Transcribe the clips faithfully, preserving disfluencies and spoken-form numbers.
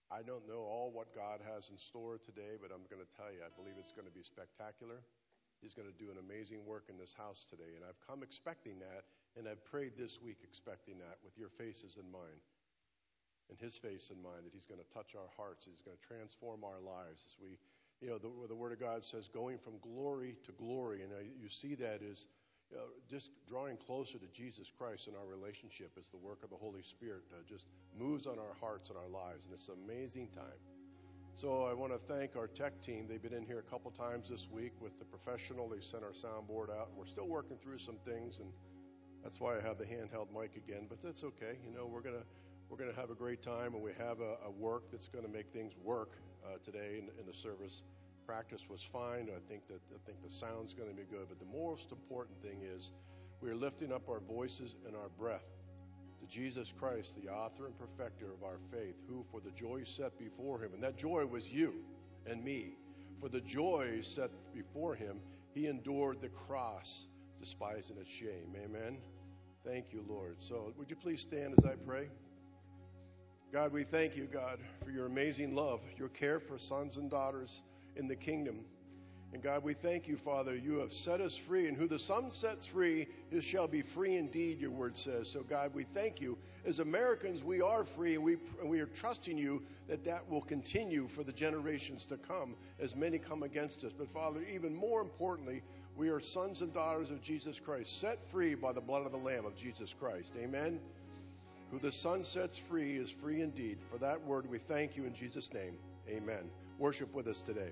I don't know all what God has in store today, but I'm going to tell you, I believe it's going to be spectacular. He's going to do an amazing work in this house today, and I've come expecting that, and I've prayed this week expecting that with your faces in mind, and his face in mind, that he's going to touch our hearts, he's going to transform our lives as we, you know, the, the Word of God says going from glory to glory, and uh, you see that as you know, just drawing closer to Jesus Christ in our relationship as the work of the Holy Spirit uh, just moves on our hearts and our lives, and it's an amazing time. So I want to thank our tech team. They've been in here a couple times this week with the professional. They sent our soundboard out, and we're still working through some things, and that's why I have the handheld mic again. But that's okay. You know, we're gonna we're gonna have a great time, and we have a, a work that's going to make things work uh, today in, in the service. Practice was fine. I think that I think the sound's going to be good. But the most important thing is we're lifting up our voices and our breath to Jesus Christ, the author and perfecter of our faith, who for the joy set before him, and that joy was you and me, for the joy set before him, he endured the cross, despising its shame. Amen. Thank you, Lord. So would you please stand as I pray? God, we thank you, God, for your amazing love, your care for sons and daughters in the kingdom. And God, we thank you, Father, you have set us free, and who the Son sets free, he shall be free indeed, your word says. So God, we thank you. As Americans, we are free, and we, and we are trusting you that that will continue for the generations to come as many come against us. But Father, even more importantly, we are sons and daughters of Jesus Christ, set free by the blood of the Lamb of Jesus Christ. Amen. Who the Son sets free is free indeed. For that word, we thank you in Jesus' name. Amen. Worship with us today.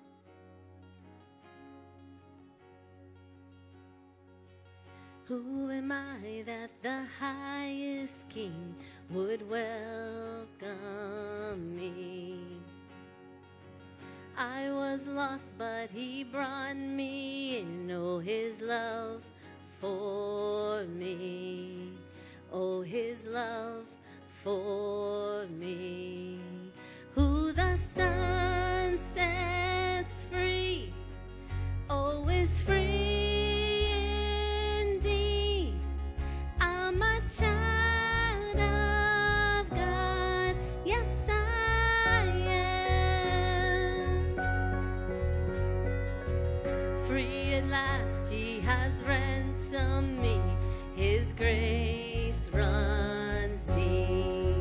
Who am I that the highest King would welcome me? I was lost, but he brought me in. Oh, his love for me. Oh, his love for me. Who the Son sets free, oh, is free. Grace runs deep.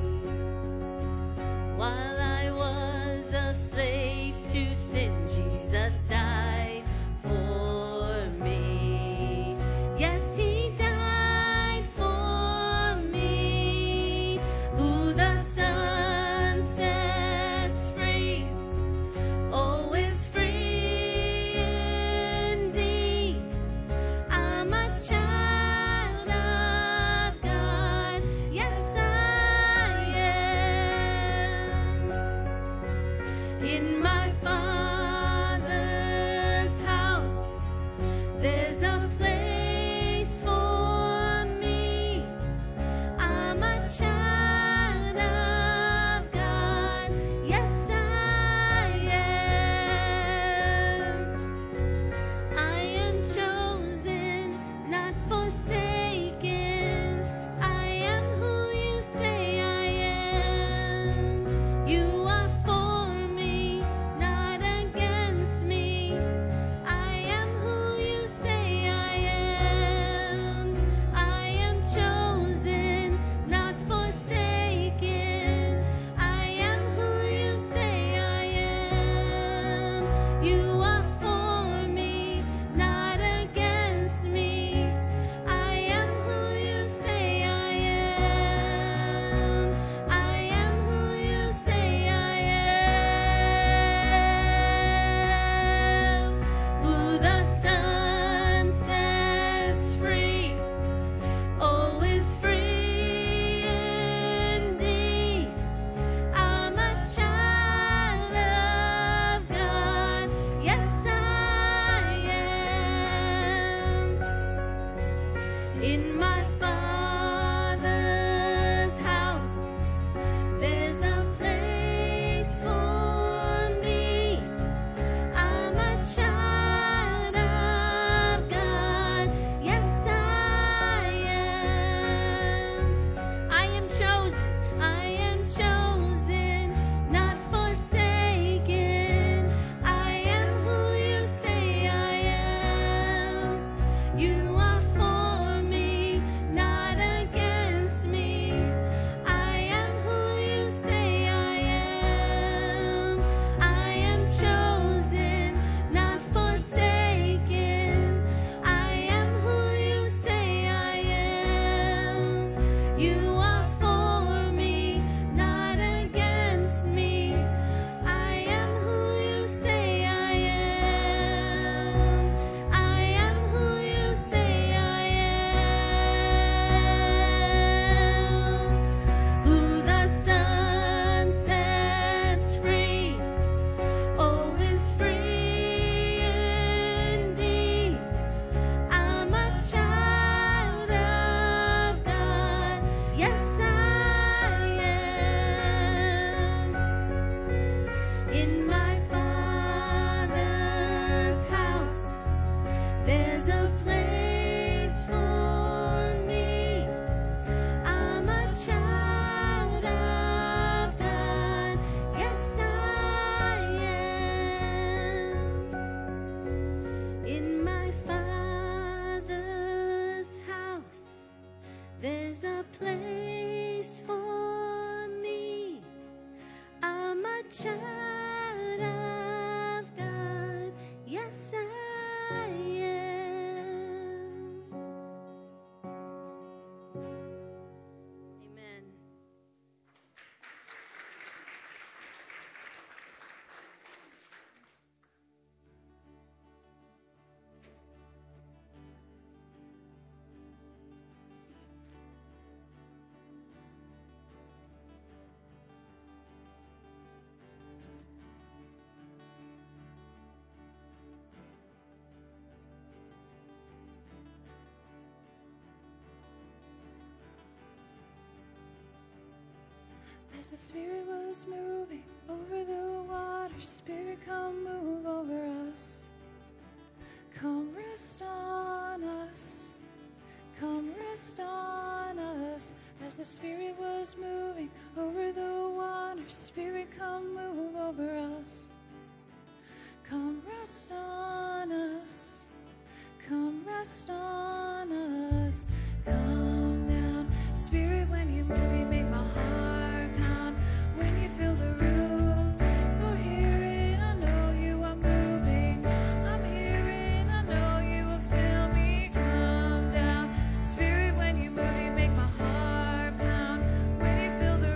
While I was a slave to sin, Jesus died for me. Yes, he died for me. Who the Son sets free, oh, is free indeed. child of God. Yes, I am. Amen. As the Spirit was moving over the water, Spirit, come move over us. Come rest on us. Come rest on us. As the Spirit was moving over the water, Spirit, come move over us. Come rest on us. Come rest on us. Come down. Spirit, when you move, you make my heart pound. When you fill the room, you're here and I know you are moving. I'm here and I know you will fill me. Come down. Spirit, when you move, you make my heart pound. When you fill the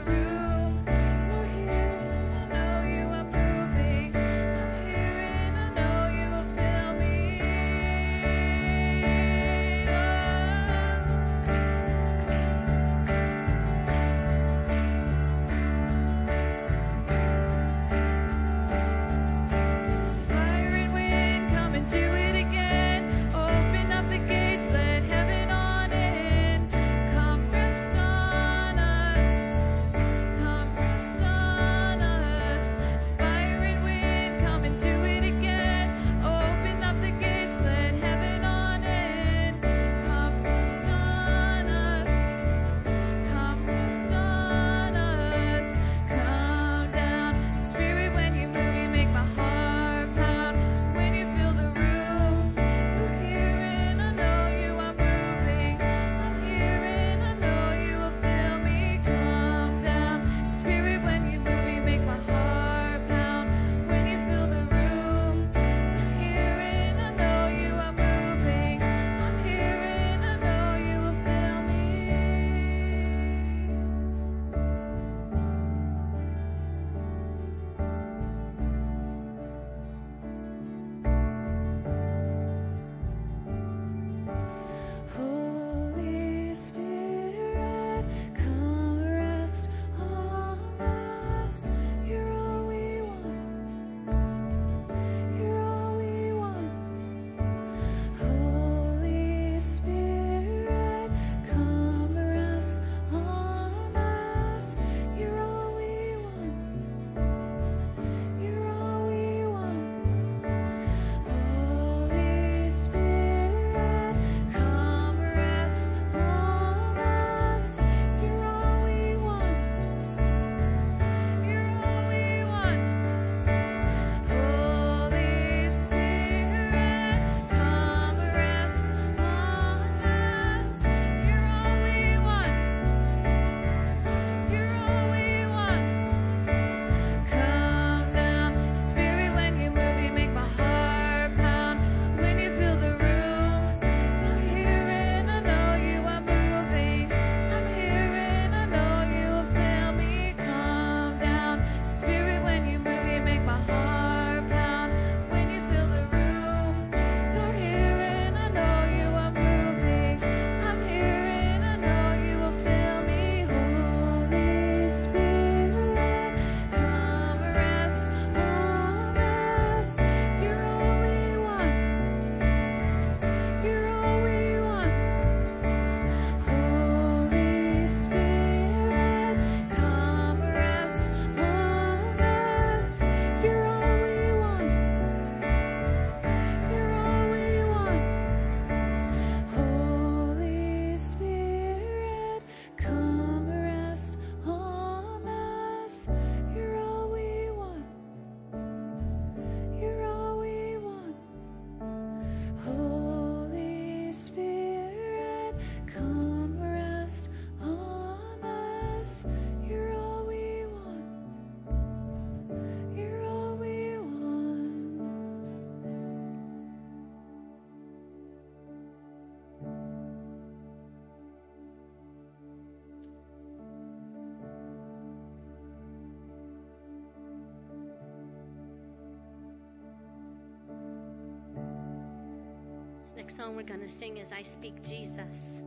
song we're going to sing is I Speak Jesus.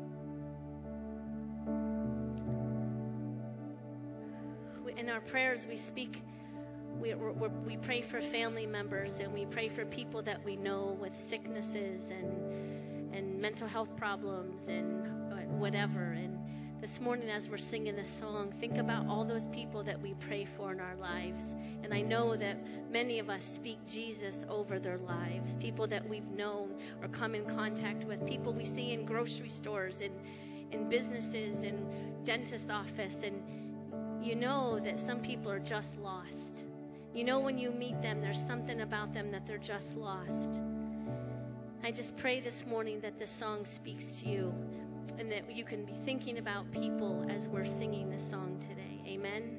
We, in our prayers, we speak, we, we, we pray for family members, and we pray for people that we know with sicknesses and, and mental health problems and whatever. And this morning, as we're singing this song, think about all those people that we pray for in our lives. And I know that many of us speak Jesus over their lives, people that we've known or come in contact with, people we see in grocery stores, in, in businesses, in dentist office. And you know that some people are just lost. You know when you meet them, there's something about them that they're just lost. I just pray this morning that this song speaks to you, and that you can be thinking about people as we're singing this song today. Amen.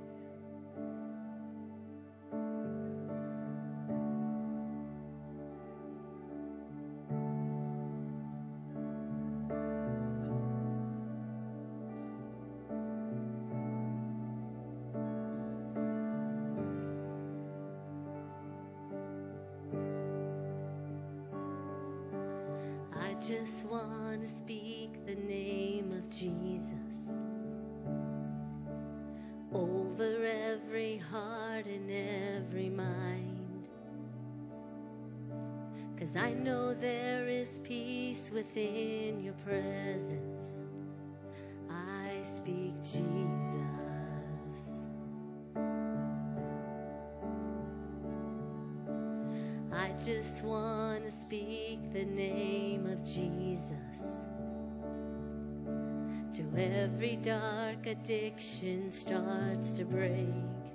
I just want to speak the name of Jesus over every heart and every mind, 'cause I know there is peace within your presence. I speak Jesus. I just want to speak the name of Jesus till every dark addiction starts to break,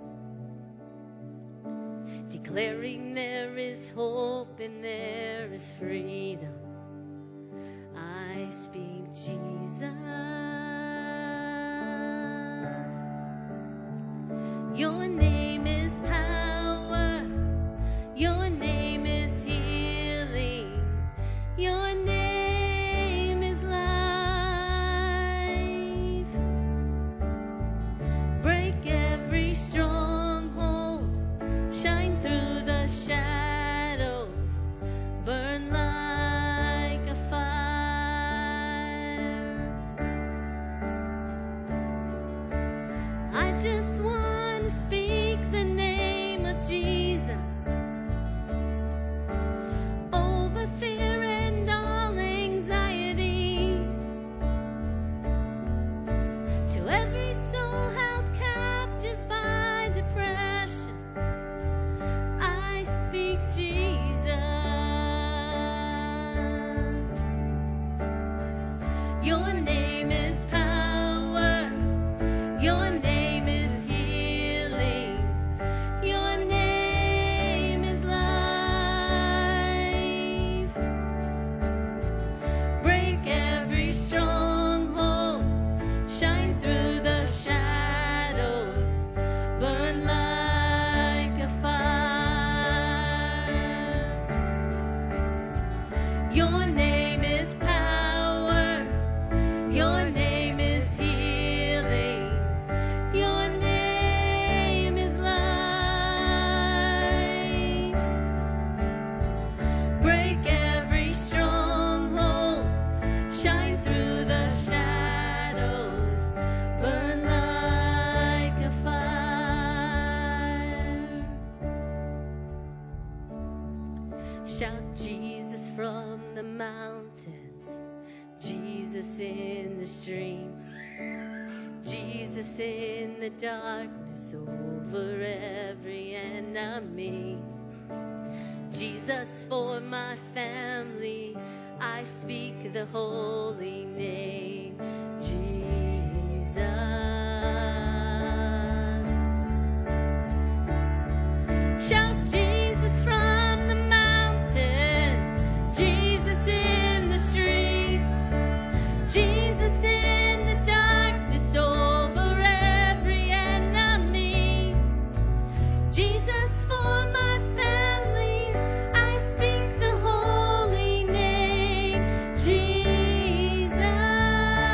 declaring there is hope and there is freedom. I speak Jesus. Your name is power. Your name is healing. Your name is life. Break every stronghold. Shine through the shadows. Burn like a fire. I just want to speak the name of Jesus over fear and all anxiety, to every soul held captive by depression. I speak Jesus. Your name is power. Your name is healing. Your name is life. Break every stronghold. Shine through the shadows. Burn like a fire. Your name is power. Your name is healing. Your name is life. Break every stronghold. Shine through the shadows. Burn like a fire. Shout Jesus from the mountains. Jesus in the streets. Jesus in the darkness over every enemy. Jesus for my family. I speak the holy name. Jesus. Shout Jesus from the mountains. Jesus in the streets. Jesus in the darkness over every enemy. Jesus for my family. I speak the holy name. Jesus.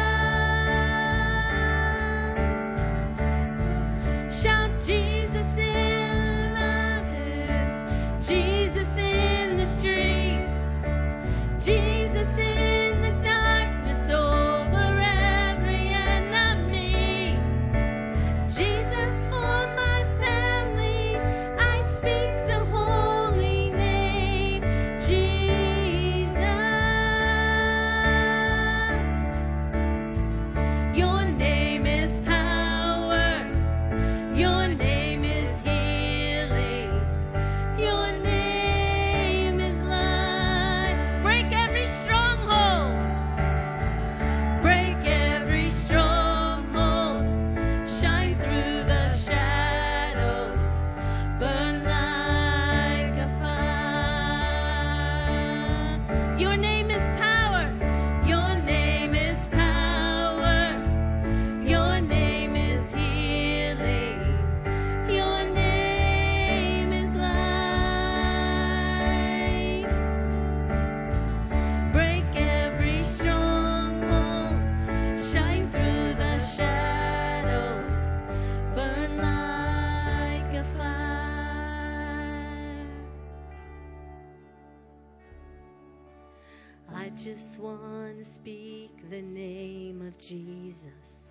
just want to speak the name of Jesus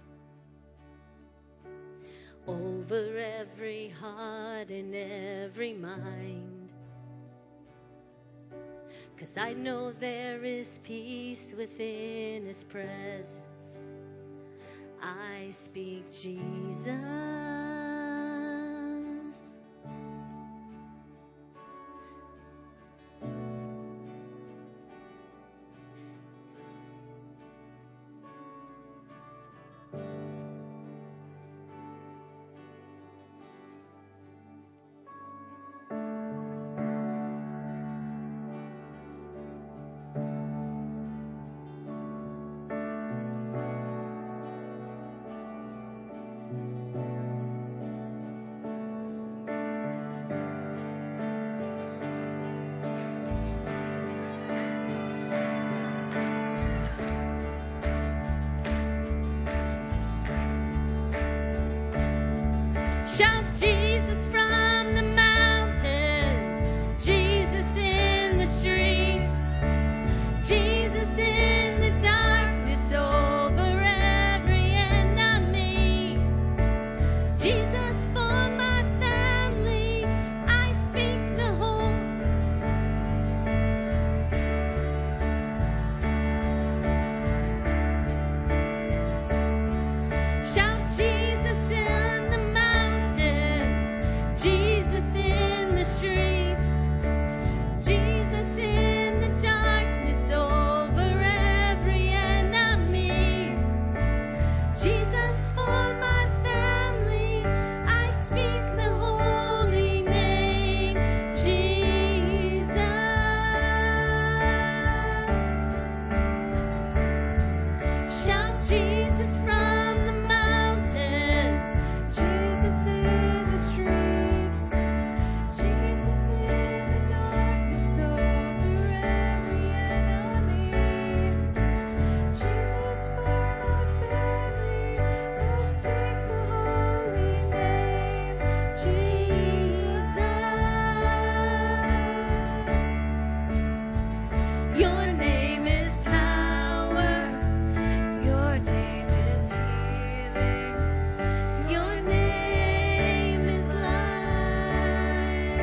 over every heart and every mind. 'Cause I know there is peace within His presence. I speak Jesus. Shout Jesus from the mountains, Jesus in the streets, Jesus in the darkness over every enemy, Jesus for my family, I speak the whole. Shout Jesus in the mountains, Jesus in the streets, Jesus in the darkness over every enemy, Jesus for my family, I speak the holy name, Jesus. Shout Jesus from the mountains, Jesus in the streets, Jesus in the darkness over every enemy, Jesus for my family, I speak the holy name, Jesus. Your name is power, your name is healing, your name is life.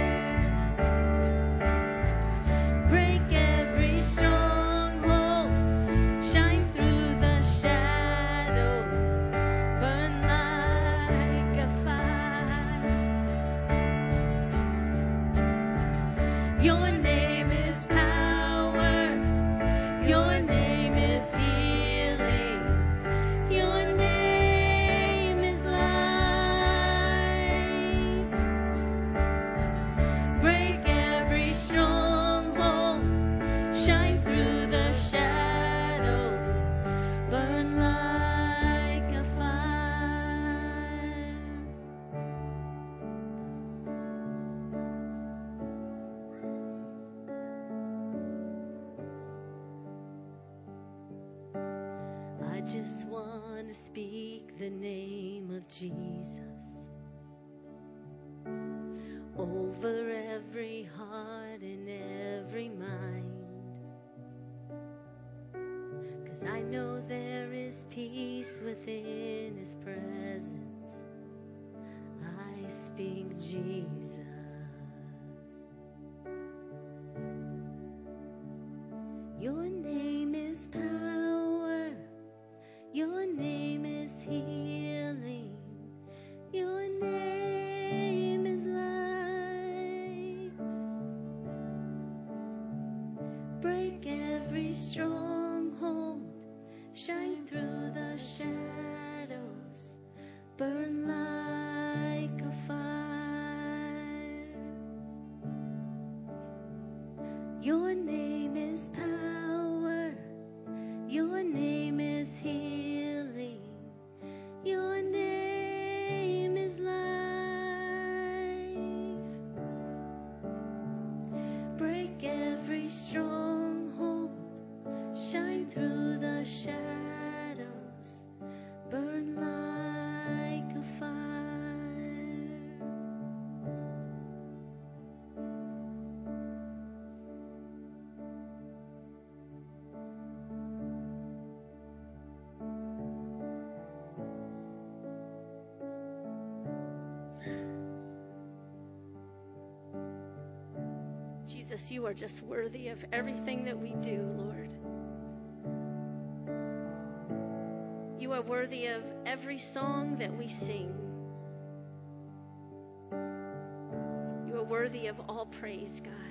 Break every stronghold, shine through the shadows, burn like a fire. Your name is power, your name is healing, your name is life. Break every stronghold, shine through the shadows, burn like a fire. I just want to speak the name of Jesus over every heart and every mind. 'Cause I know there is peace within His presence. I speak Jesus. Your name is power, your name is healing, your name is life. Break every stronghold, shine through the shadows, burn like a fire. Your name is power, your name is healing, your name is life. Break every stronghold, shine through the shadows, burn like a fire. Jesus, you are just worthy of everything that we do, Lord. You are worthy of every song that we sing. You are worthy of all praise, God.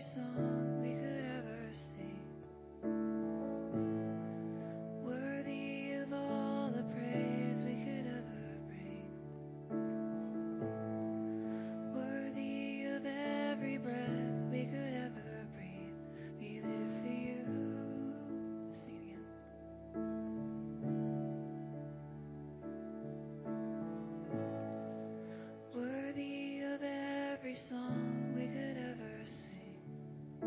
song we could ever sing. Worthy of all the praise we could ever bring. Worthy of every breath we could ever breathe. We live for you. Sing it again. Worthy of every song we could ever sing.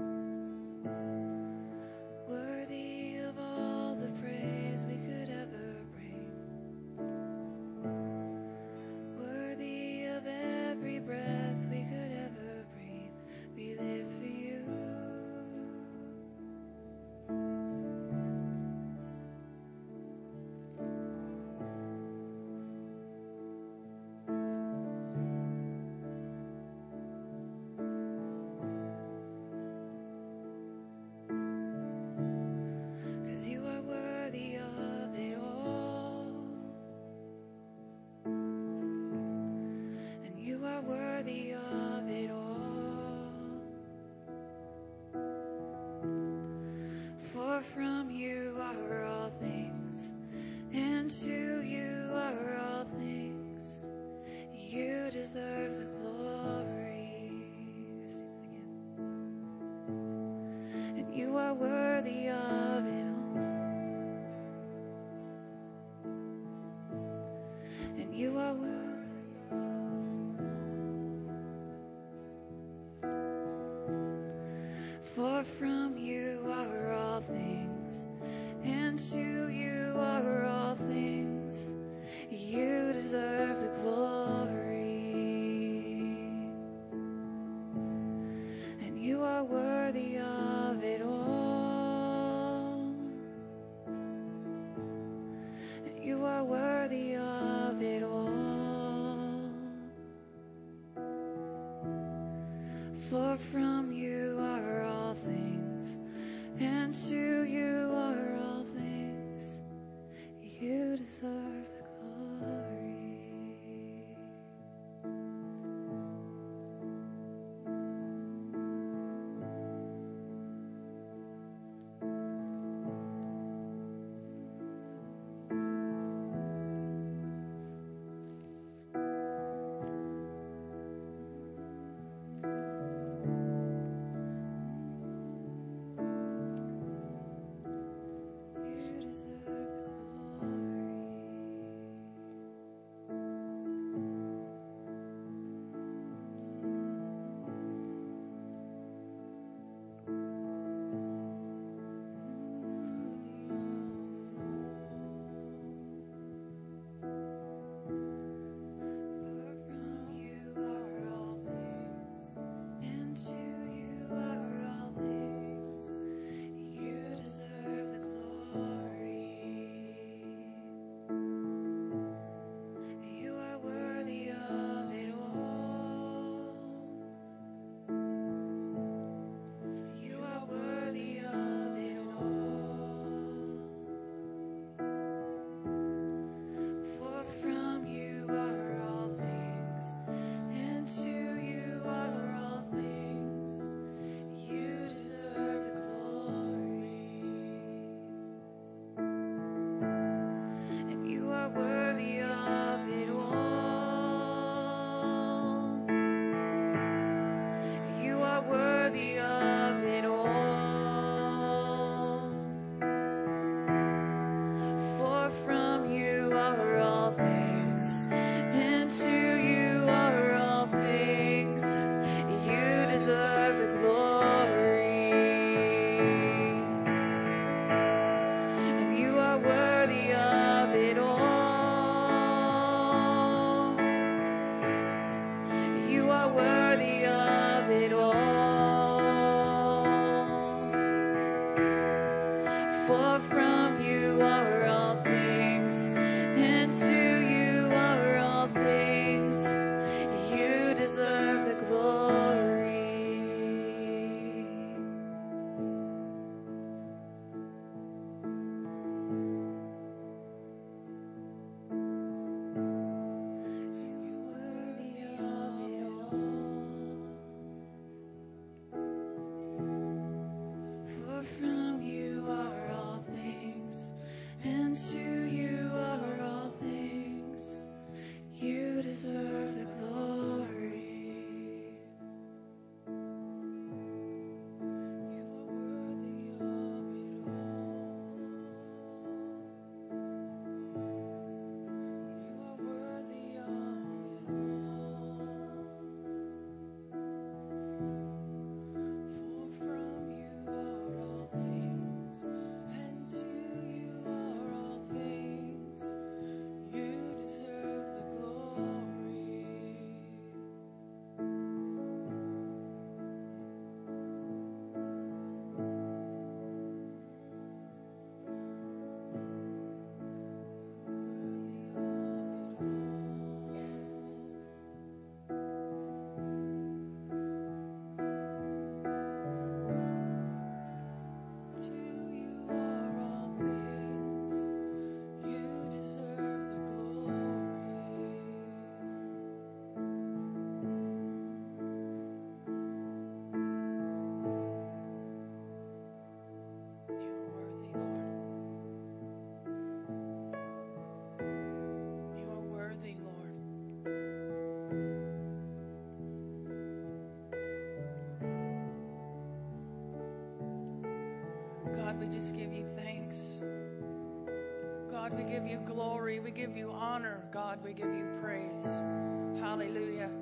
God, we just give you thanks. God, we give you glory. We give you honor. God, we give you praise. Hallelujah.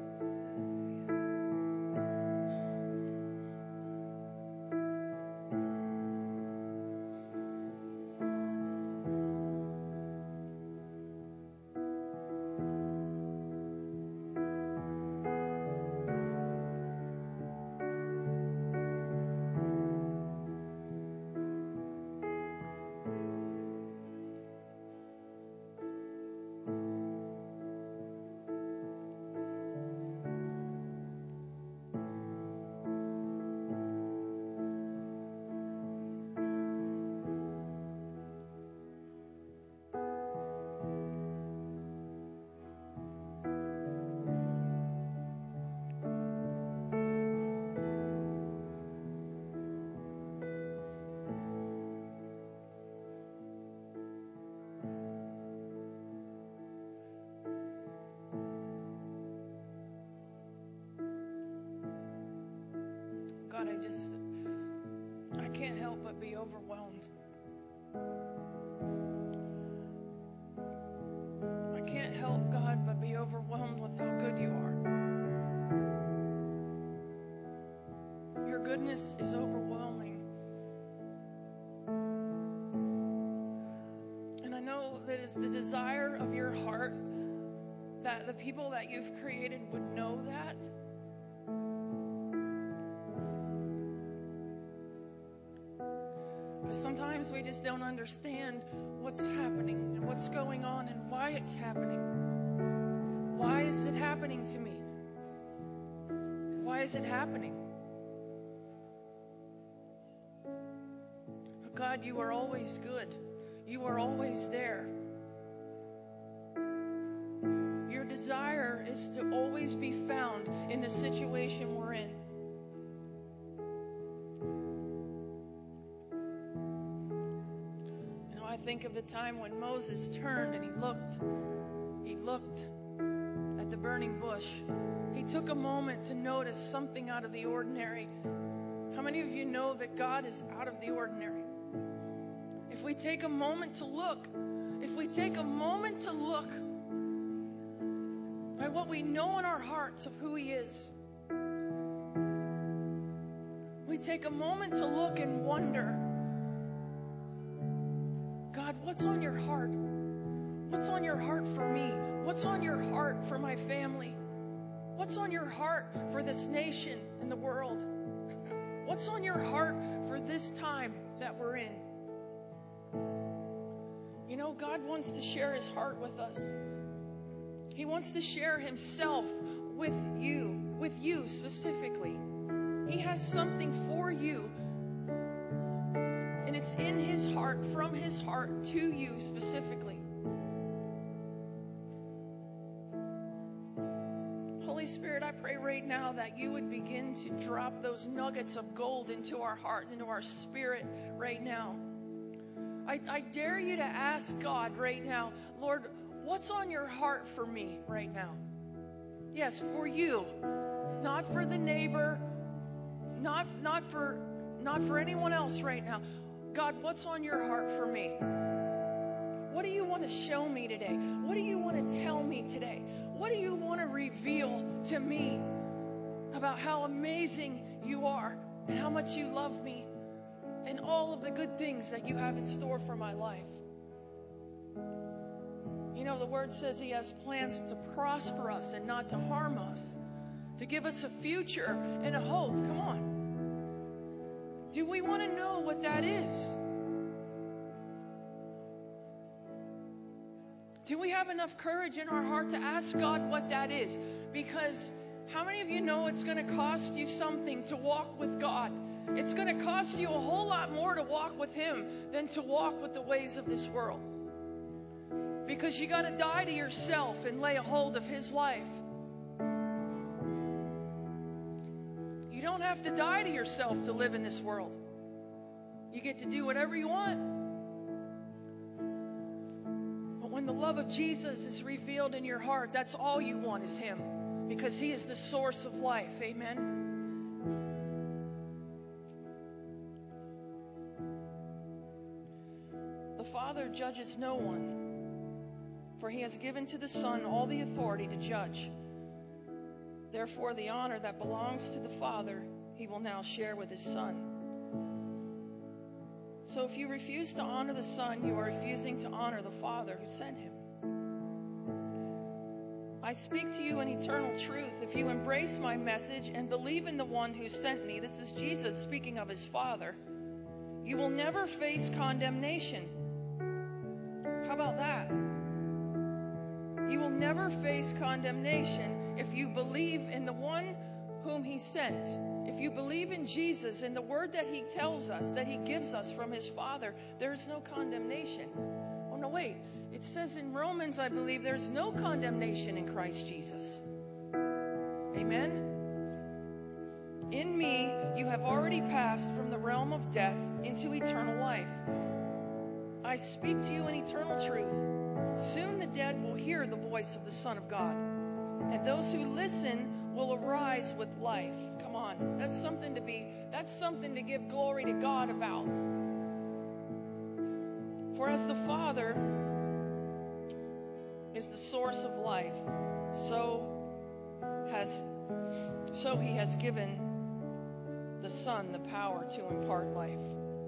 God, I just, I can't help but be overwhelmed. I can't help, God, but be overwhelmed with how good you are. Your goodness is overwhelming. And I know that it's the desire of your heart that the people that you've created would know that. Sometimes we just don't understand what's happening and what's going on and why it's happening. Why is it happening to me? Why is it happening? But God, you are always good. You are always there. Your desire is to always be found in the situation we're in. I think of the time when Moses turned and he looked. He looked at the burning bush. He took a moment to notice something out of the ordinary. How many of you know that God is out of the ordinary? If we take a moment to look, if we take a moment to look by what we know in our hearts of who He is, we take a moment to look and wonder, God, what's on your heart? What's on your heart for me? What's on your heart for my family? What's on your heart for this nation and the world? What's on your heart for this time that we're in? You know, God wants to share His heart with us. He wants to share Himself with you, with you specifically. He has something for you. And it's in His heart, from His heart to you specifically. Holy Spirit, I pray right now that you would begin to drop those nuggets of gold into our heart, into our spirit right now. I, I dare you to ask God right now, Lord, what's on your heart for me right now? Yes, for you. Not for the neighbor. Not, not for, not for anyone else right now. God, what's on your heart for me? What do you want to show me today? What do you want to tell me today? What do you want to reveal to me about how amazing you are and how much you love me and all of the good things that you have in store for my life? You know, the Word says He has plans to prosper us and not to harm us, to give us a future and a hope. Come on. Do we want to know what that is? Do we have enough courage in our heart to ask God what that is? Because how many of you know it's going to cost you something to walk with God? It's going to cost you a whole lot more to walk with Him than to walk with the ways of this world. Because you got to die to yourself and lay a hold of His life. You don't have to die to yourself to live in this world. You get to do whatever you want. But when the love of Jesus is revealed in your heart, that's all you want is Him. Because He is the source of life. Amen. Father judges no one, for he has given to the Son all the authority to judge. Therefore, the honor that belongs to the Father, he will now share with his Son. So if you refuse to honor the Son, you are refusing to honor the Father who sent him. I speak to you in eternal truth. If you embrace my message and believe in the one who sent me, this is Jesus speaking of his Father, you will never face condemnation. How about that? You will never face condemnation if you believe in the one whom he sent. If you believe in Jesus and the word that he tells us, that he gives us from his Father, there is no condemnation. Oh, no, wait. It says in Romans, I believe, there's no condemnation in Christ Jesus. Amen? In me, you have already passed from the realm of death into eternal life. I speak to you in eternal truth. Soon the dead will hear the voice of the Son of God, and those who listen will arise with life. Come on, that's something to be, that's something to give glory to God about. For as the Father is the source of life, so has so he has given the Son the power to impart life.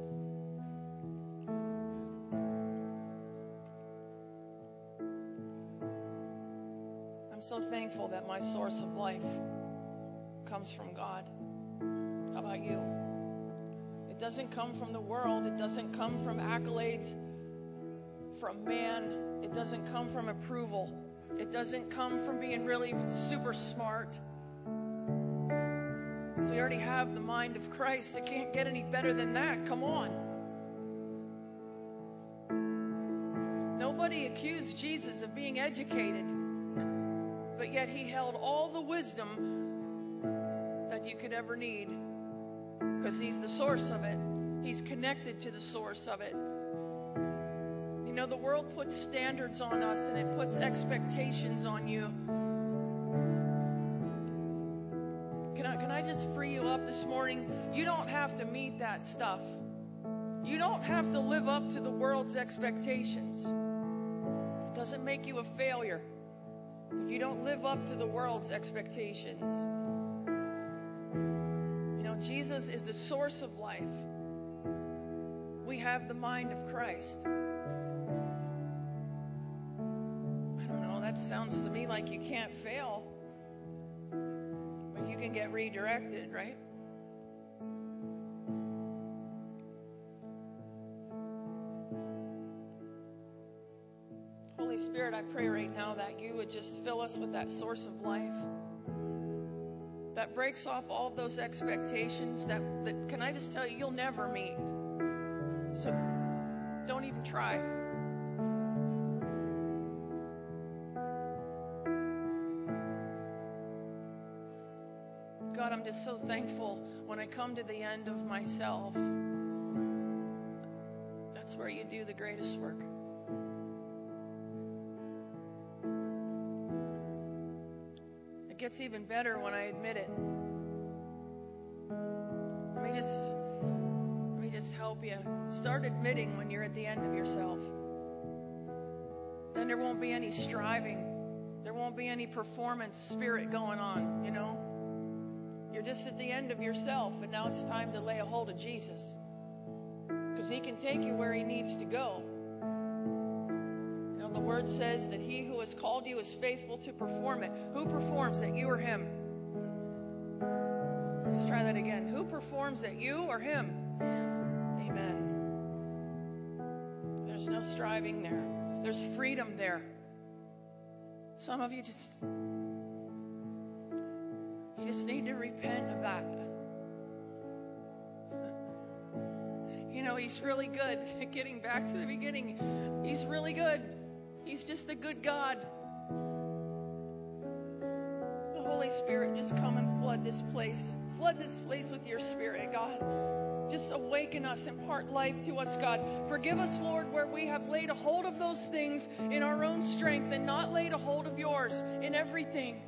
I'm so thankful that my source of life comes from God. How about you? It doesn't come from the world. It doesn't come from accolades from man. It doesn't come from approval. It doesn't come from being really super smart. So you already have the mind of Christ. It can't get any better than that. Come on. Nobody accused Jesus of being educated, but yet he held all the wisdom that you could ever need, because he's the source of it. He's connected to the source of it. You know, the world puts standards on us, and it puts expectations on you. Can I, can I just free you up this morning? You don't have to meet that stuff. You don't have to live up to the world's expectations. It doesn't make you a failure if you don't live up to the world's expectations. You know, Jesus is the source of life. We have the mind of Christ. I don't know, that sounds to me like you can't fail, but you can get redirected, right? Holy Spirit, I pray right now that you would just fill us with that source of life that breaks off all of those expectations that, that, can I just tell you, you'll never meet. So don't even try. God, I'm just so thankful when I come to the end of myself. That's where you do the greatest work. It gets even better when I admit it. Let me just let me just help you. Start admitting when you're at the end of yourself. Then there won't be any striving. There won't be any performance spirit going on, you know? You're just at the end of yourself, and now it's time to lay a hold of Jesus, because he can take you where he needs to go. You know, the word says that he who has called you is faithful to perform it. Who performs it, you or him? Let's try that again. Who performs it, you or him? Amen. There's no striving there. There's freedom there. Some of you just You just need to repent of that. You know, he's really good. Getting back to the beginning, he's really good. He's just a good God. The Holy Spirit, just come and flood this place. Flood this place with your Spirit, God. Just awaken us, impart life to us, God. Forgive us, Lord, where we have laid a hold of those things in our own strength and not laid a hold of yours in everything.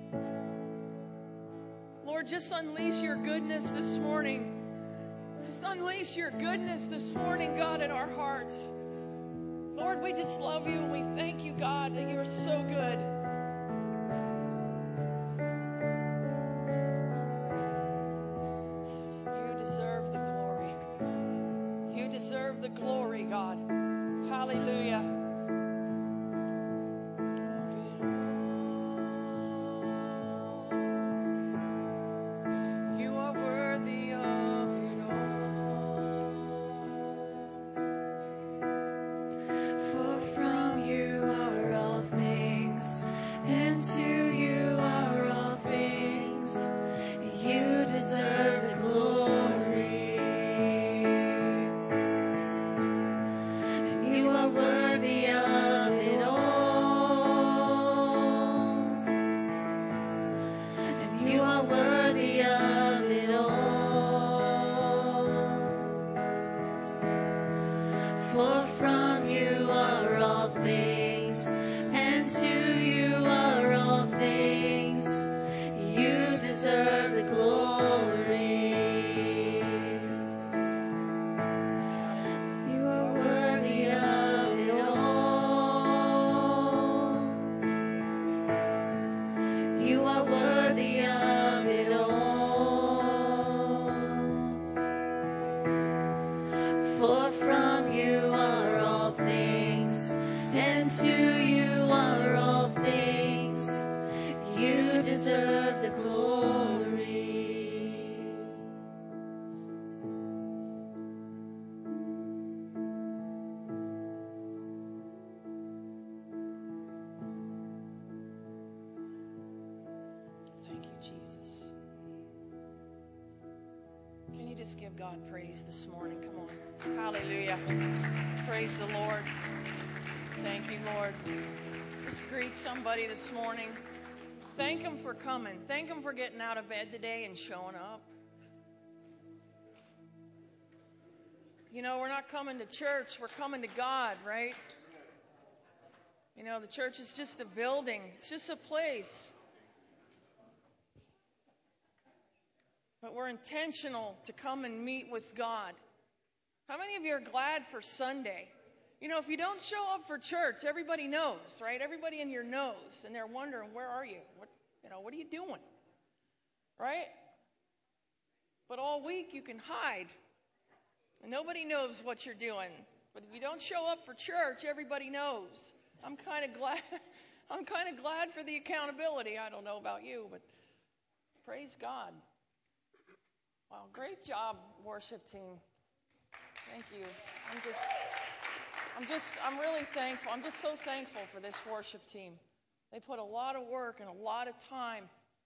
Lord, just unleash your goodness this morning. Just unleash your goodness this morning, God, in our hearts. Lord, we just love you and we thank you, God, that you are so good. You deserve the glory. You deserve the glory, God. Hallelujah. You are worthy of it all. For from you are all things, and to you are all things. You deserve the glory. And you are worthy of it all. And you are worthy of it all. For from you are all things, and to you are all things. You deserve the glory. You are worthy of it all. You are worthy of it all. For from you are all things, and to you are all things. You deserve the glory. Thank you, Jesus. Can you just give God praise this morning? Come on. Hallelujah. Praise the Lord. Thank you, Lord. Just greet somebody this morning. Thank Him for coming. Thank Him for getting out of bed today and showing up. You know, we're not coming to church. We're coming to God, right? You know, the church is just a building. It's just a place. But we're intentional to come and meet with God. How many of you are glad for Sunday? You know, if you don't show up for church, everybody knows, right? Everybody in here knows, and they're wondering, where are you? What, you know, what are you doing? Right? But all week you can hide, and nobody knows what you're doing. But if you don't show up for church, everybody knows. I'm kind of glad. I'm kind of glad for the accountability. I don't know about you, but praise God. Wow, great job, worship team. Thank you. I'm just, I'm just, I'm really thankful. I'm just so thankful for this worship team. They put a lot of work and a lot of time.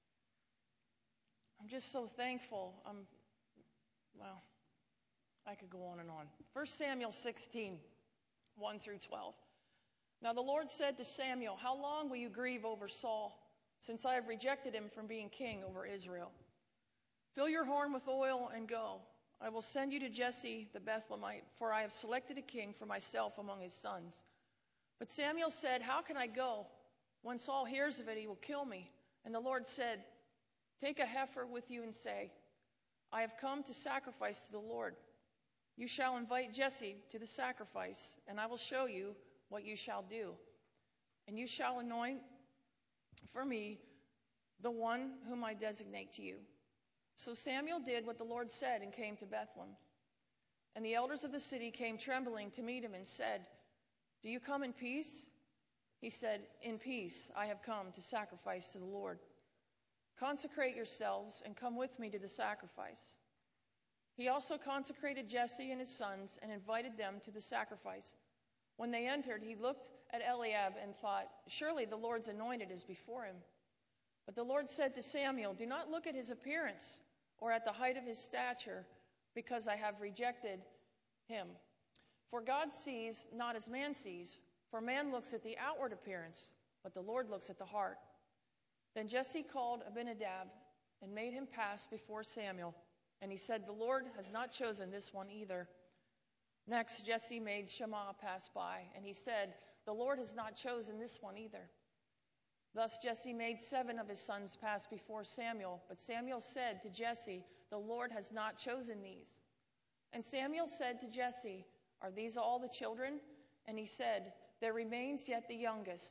I'm just so thankful. I'm, well, I could go on and on. First Samuel sixteen, one through twelve. Now the Lord said to Samuel, "How long will you grieve over Saul, since I have rejected him from being king over Israel? Fill your horn with oil and go. I will send you to Jesse the Bethlehemite, for I have selected a king for myself among his sons." But Samuel said, "How can I go? When Saul hears of it, he will kill me." And the Lord said, "Take a heifer with you and say, I have come to sacrifice to the Lord. You shall invite Jesse to the sacrifice, and I will show you what you shall do. And you shall anoint for me the one whom I designate to you." So Samuel did what the Lord said and came to Bethlehem. And the elders of the city came trembling to meet him and said, "Do you come in peace?" He said, "In peace I have come to sacrifice to the Lord. Consecrate yourselves and come with me to the sacrifice." He also consecrated Jesse and his sons and invited them to the sacrifice. When they entered, he looked at Eliab and thought, "Surely the Lord's anointed is before him." But the Lord said to Samuel, "Do not look at his appearance or at the height of his stature, because I have rejected him. For God sees not as man sees, for man looks at the outward appearance, but the Lord looks at the heart." Then Jesse called Abinadab and made him pass before Samuel. And he said, "The Lord has not chosen this one either." Next, Jesse made Shammah pass by, and he said, "The Lord has not chosen this one either." Thus Jesse made seven of his sons pass before Samuel. But Samuel said to Jesse, "The Lord has not chosen these." And Samuel said to Jesse, "Are these all the children?" And he said, there remains yet the youngest,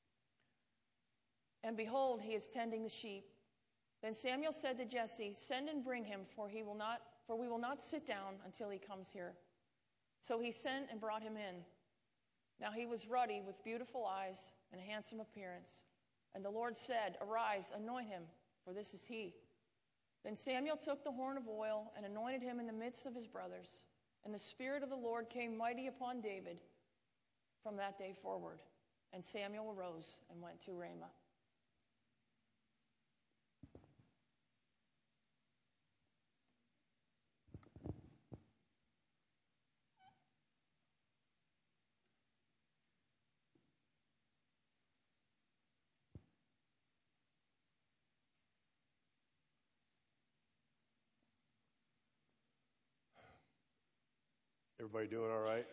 and behold, he is tending the sheep. Then Samuel said to Jesse, send and bring him, for he will not, for we will not sit down until he comes here. So he sent and brought him in. Now he was ruddy, with beautiful eyes and a handsome appearance. And the Lord said, arise, anoint him, for this is he. Then Samuel took the horn of oil and anointed him in the midst of his brothers. And the Spirit of the Lord came mighty upon David from that day forward. And Samuel arose and went to Ramah. Everybody doing all right?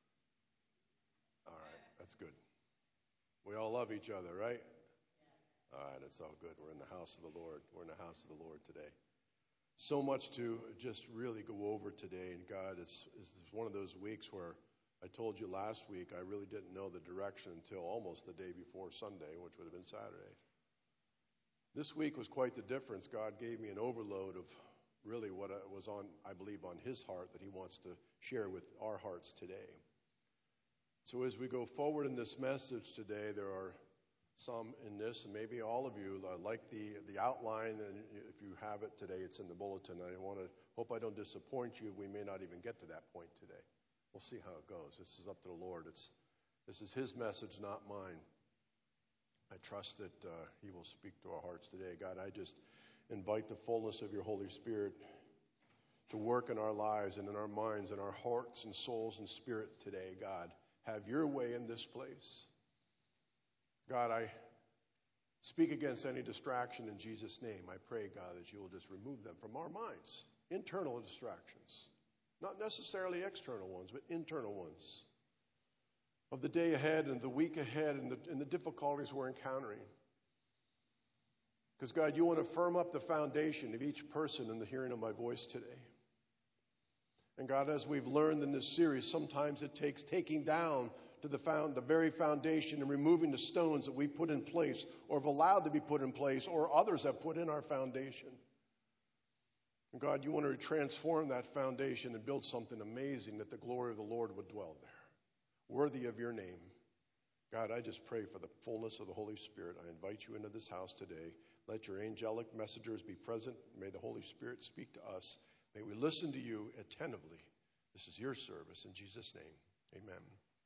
All right, that's good. We all love each other, right? All right, it's all good. We're in the house of the Lord. We're in the house of the Lord today. So much to just really go over today. And God, it's, it's one of those weeks where I told you last week I really didn't know the direction until almost the day before Sunday, which would have been Saturday. This week was quite the difference. God gave me an overload of really what was on, I believe, on his heart that he wants to share with our hearts today. So as we go forward in this message today, there are some in this, and maybe all of you uh, like the the outline, and if you have it today, it's in the bulletin. I want to hope I don't disappoint you. We may not even get to that point today. We'll see how it goes. This is up to the Lord. It's this is his message, not mine. I trust that uh, he will speak to our hearts today. God, I just invite the fullness of your Holy Spirit to work in our lives and in our minds and our hearts and souls and spirits today. God, have your way in this place. God, I speak against any distraction in Jesus' name. I pray, God, that you will just remove them from our minds. Internal distractions. Not necessarily external ones, but internal ones. Of the day ahead and the week ahead and the, and the difficulties we're encountering. Because, God, you want to firm up the foundation of each person in the hearing of my voice today. And, God, as we've learned in this series, sometimes it takes taking down to the, found, the very foundation and removing the stones that we put in place or have allowed to be put in place or others have put in our foundation. And, God, you want to transform that foundation and build something amazing that the glory of the Lord would dwell there. Worthy of your name. God, I just pray for the fullness of the Holy Spirit. I invite you into this house today. Let your angelic messengers be present. May the Holy Spirit speak to us. May we listen to you attentively. This is your service. In Jesus' name, amen.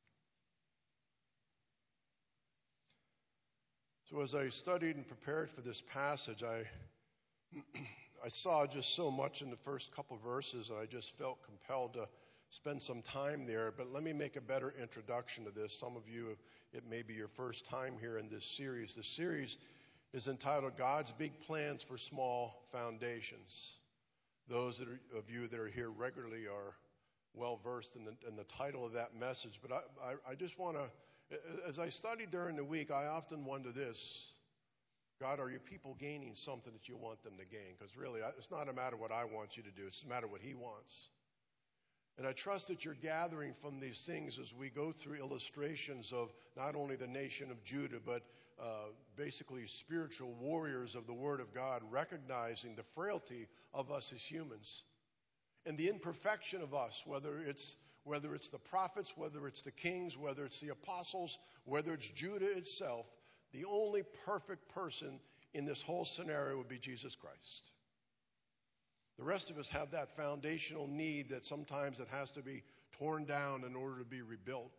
So as I studied and prepared for this passage, I I saw just so much in the first couple verses, and I just felt compelled to spend some time there. But let me make a better introduction to this. Some of you, it may be your first time here in this series. The series is entitled God's Big Plans for Small Foundations. Those that are, of you that are here regularly are well versed in the, in the title of that message. But I, I, I just want to, as I studied during the week, I often wonder this. God, are your people gaining something that you want them to gain? Because really, it's not a matter what I want you to do. It's a matter what he wants. And I trust that you're gathering from these things as we go through illustrations of not only the nation of Judah, but uh, basically spiritual warriors of the Word of God, recognizing the frailty of us as humans and the imperfection of us, whether it's whether it's the prophets, whether it's the kings, whether it's the apostles, whether it's Judah itself. The only perfect person in this whole scenario would be Jesus Christ. The rest of us have that foundational need that sometimes it has to be torn down in order to be rebuilt.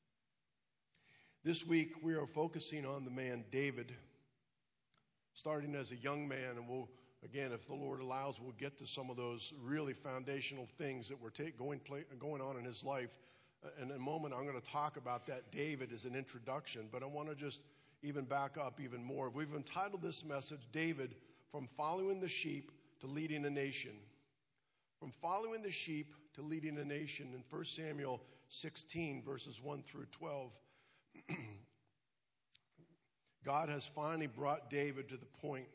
This week we are focusing on the man David, starting as a young man, and we'll, again, if the Lord allows, we'll get to some of those really foundational things that were take, going, play, going on in his life. In a moment I'm going to talk about that David as an introduction, but I want to just even back up even more. We've entitled this message, David, From Following the Sheep to Leading a Nation. From following the sheep to leading a nation. In First Samuel sixteen, verses one through twelve, God has finally brought David to the point.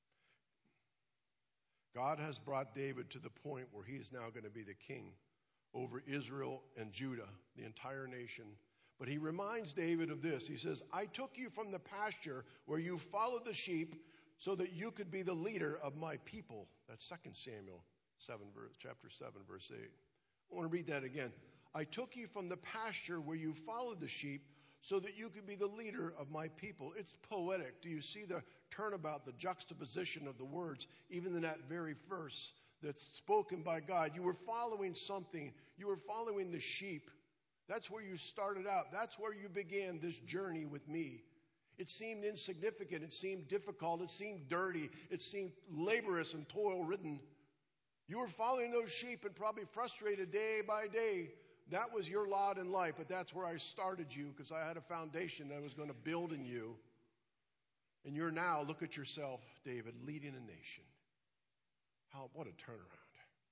God has brought David to the point where he is now going to be the king over Israel and Judah, the entire nation. But he reminds David of this. He says, I took you from the pasture where you followed the sheep so that you could be the leader of my people. That's Second Samuel seven, verse, chapter seven, verse eight. I want to read that again. I took you from the pasture where you followed the sheep so that you could be the leader of my people. It's poetic. Do you see the turnabout, the juxtaposition of the words, even in that very verse that's spoken by God? You were following something. You were following the sheep. That's where you started out. That's where you began this journey with me. It seemed insignificant. It seemed difficult. It seemed dirty. It seemed laborious and toil-ridden. You were following those sheep and probably frustrated day by day. That was your lot in life, but that's where I started you because I had a foundation that I was going to build in you. And you're now, look at yourself, David, leading a nation. How, what a turnaround.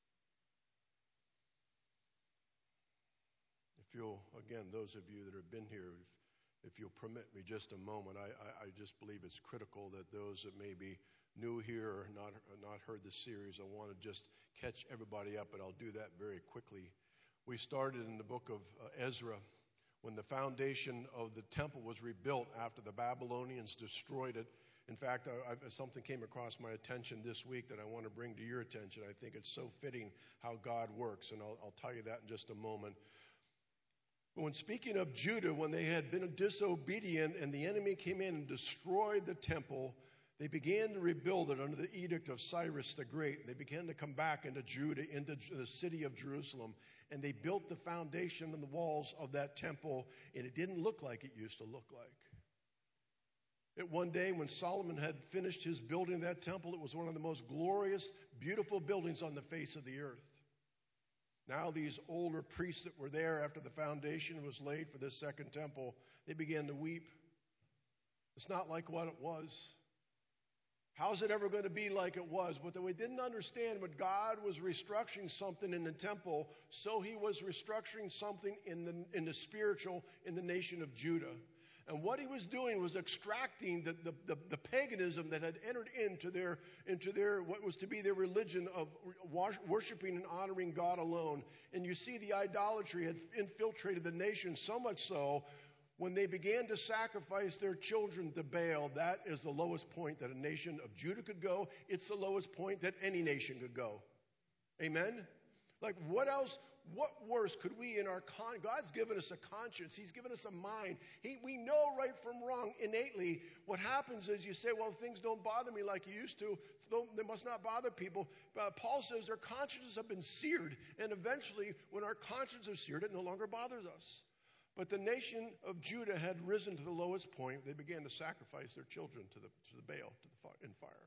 If you'll, again, those of you that have been here, if, if you'll permit me just a moment, I, I, I just believe it's critical that those that may be new here or not, or not heard the series, I want to just catch everybody up, but I'll do that very quickly. We started in the book of uh, Ezra when the foundation of the temple was rebuilt after the Babylonians destroyed it. In fact, I, I, something came across my attention this week that I want to bring to your attention. I think it's so fitting how God works, and I'll, I'll tell you that in just a moment. But when speaking of Judah, when they had been disobedient and the enemy came in and destroyed the temple, they began to rebuild it under the edict of Cyrus the Great. They began to come back into Judah, into the city of Jerusalem, and they built the foundation and the walls of that temple, and it didn't look like it used to look like. It one day when Solomon had finished his building of that temple, it was one of the most glorious, beautiful buildings on the face of the earth. Now these older priests that were there after the foundation was laid for this second temple, they began to weep. It's not like what it was. How's it ever going to be like it was? But we didn't understand when God was restructuring something in the temple, so he was restructuring something in the, in the spiritual in the nation of Judah. And what he was doing was extracting the, the, the, the paganism that had entered into their, into their, what was to be their religion of worshiping and honoring God alone. And you see the idolatry had infiltrated the nation so much so, when they began to sacrifice their children to Baal, that is the lowest point that a nation of Judah could go. It's the lowest point that any nation could go. Amen? Like what else? What worse could we in our con? God's given us a conscience. He's given us a mind. He, we know right from wrong innately. What happens is you say, well, things don't bother me like you used to. So they must not bother people. But Paul says their consciences have been seared. And eventually, when our conscience is seared, it no longer bothers us. But the nation of Judah had risen to the lowest point. They began to sacrifice their children to the, to the Baal to the fire, in fire.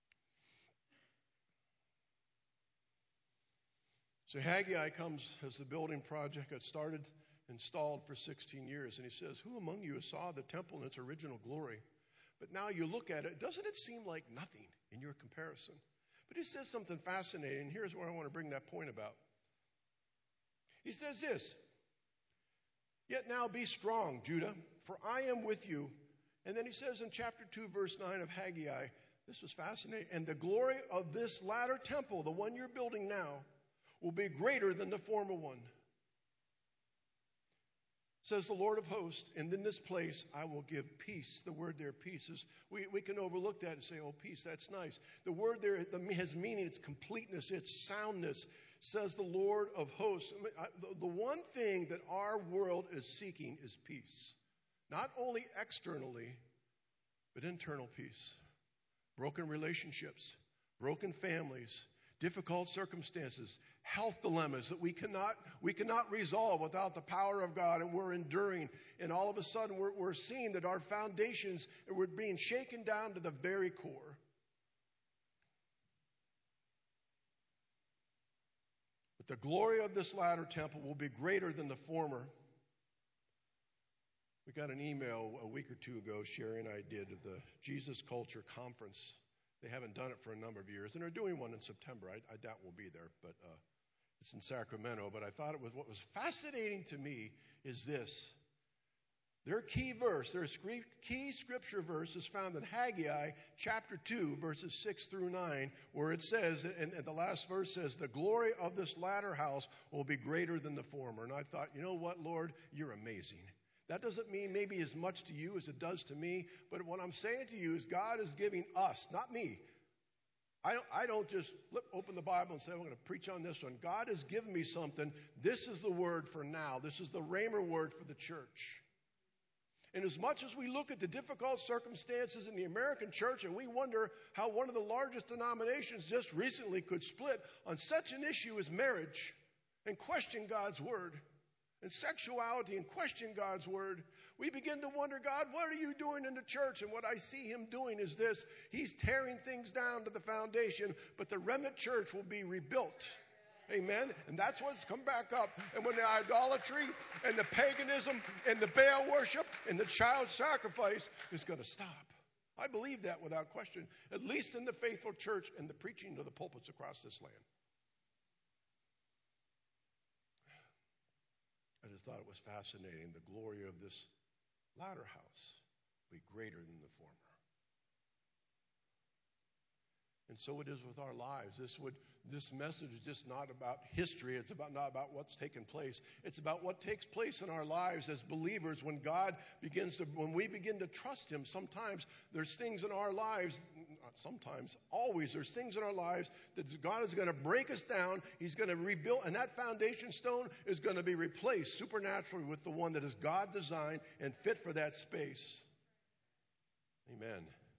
So Haggai comes as the building project had started, installed for sixteen years. And he says, who among you saw the temple in its original glory? But now you look at it, doesn't it seem like nothing in your comparison? But he says something fascinating. Here's where I want to bring that point about. He says this, yet now be strong, Judah, for I am with you. And then he says in chapter two, verse nine of Haggai, this was fascinating, and the glory of this latter temple, the one you're building now, will be greater than the former one. Says the Lord of hosts, and in this place I will give peace. The word there, peace, is, we, we can overlook that and say, oh, peace, that's nice. The word there has meaning, it's completeness, it's soundness, says the Lord of hosts. I mean, I, the, the one thing that our world is seeking is peace. Not only externally, but internal peace. Broken relationships, broken families, difficult circumstances, health dilemmas that we cannot we cannot resolve without the power of God, and we're enduring. And all of a sudden, we're, we're seeing that our foundations, we're being shaken down to the very core. But the glory of this latter temple will be greater than the former. We got an email a week or two ago, Sherry and I did, of the Jesus Culture Conference. They haven't done it for a number of years, and they're doing one in September. I, I doubt we'll be there, but uh, it's in Sacramento. But I thought it was what was fascinating to me is this. Their key verse, their key scripture verse is found in Haggai chapter two, verses six through nine, where it says, and, and the last verse says, the glory of this latter house will be greater than the former. And I thought, you know what, Lord, you're amazing. That doesn't mean maybe as much to you as it does to me, but what I'm saying to you is God is giving us, not me. I don't, I don't just flip open the Bible and say, I'm going to preach on this one. God has given me something. This is the word for now. This is the Rhema word for the church. And as much as we look at the difficult circumstances in the American church and we wonder how one of the largest denominations just recently could split on such an issue as marriage and question God's word, and sexuality and question God's word, we begin to wonder, God, what are you doing in the church? And what I see him doing is this. He's tearing things down to the foundation, but the remnant church will be rebuilt. Amen. And that's what's come back up. And when the idolatry and the paganism and the Baal worship and the child sacrifice is going to stop. I believe that without question, at least in the faithful church and the preaching to the pulpits across this land. I just thought it was fascinating. The glory of this latter house will be greater than the former. And so it is with our lives. This would, this message is just not about history. It's about not about what's taken place. It's about what takes place in our lives as believers when God begins to, when we begin to trust him. Sometimes there's things in our lives, not sometimes, always there's things in our lives that God is going to break us down. He's going to rebuild, and that foundation stone is going to be replaced supernaturally with the one that is God designed and fit for that space. Amen.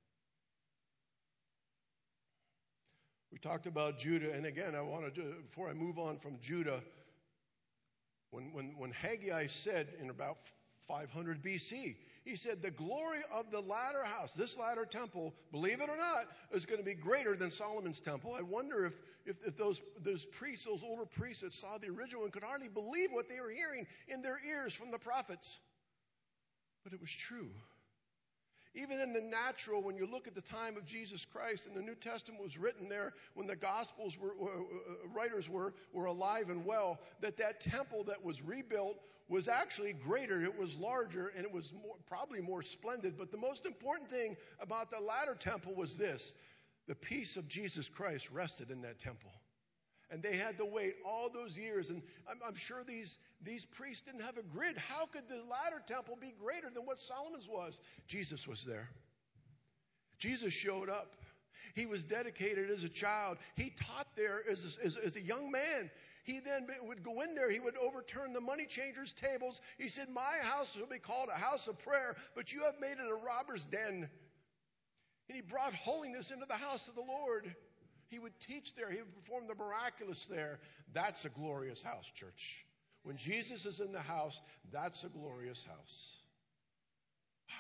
We talked about Judah, and again, I want to, before I move on from Judah, when, when, when Haggai said in about five hundred B C, he said, the glory of the latter house, this latter temple, believe it or not, is going to be greater than Solomon's temple. I wonder if, if, if those, those priests, those older priests that saw the original and could hardly believe what they were hearing in their ears from the prophets. But it was true. Even in the natural, when you look at the time of Jesus Christ and the New Testament was written there, when the Gospels were, uh, writers were, were alive and well, that that temple that was rebuilt was actually greater. It was larger and it was more, probably more splendid. But the most important thing about the latter temple was this. The peace of Jesus Christ rested in that temple. And they had to wait all those years. And I'm, I'm sure these, these priests didn't have a grid. How could the latter temple be greater than what Solomon's was? Jesus was there. Jesus showed up. He was dedicated as a child. He taught there as a, as, as a young man. He then would go in there. He would overturn the money changers' tables. He said, my house will be called a house of prayer, but you have made it a robber's den. And he brought holiness into the house of the Lord. He would teach there. He would perform the miraculous there. That's a glorious house, church. When Jesus is in the house, that's a glorious house. Wow.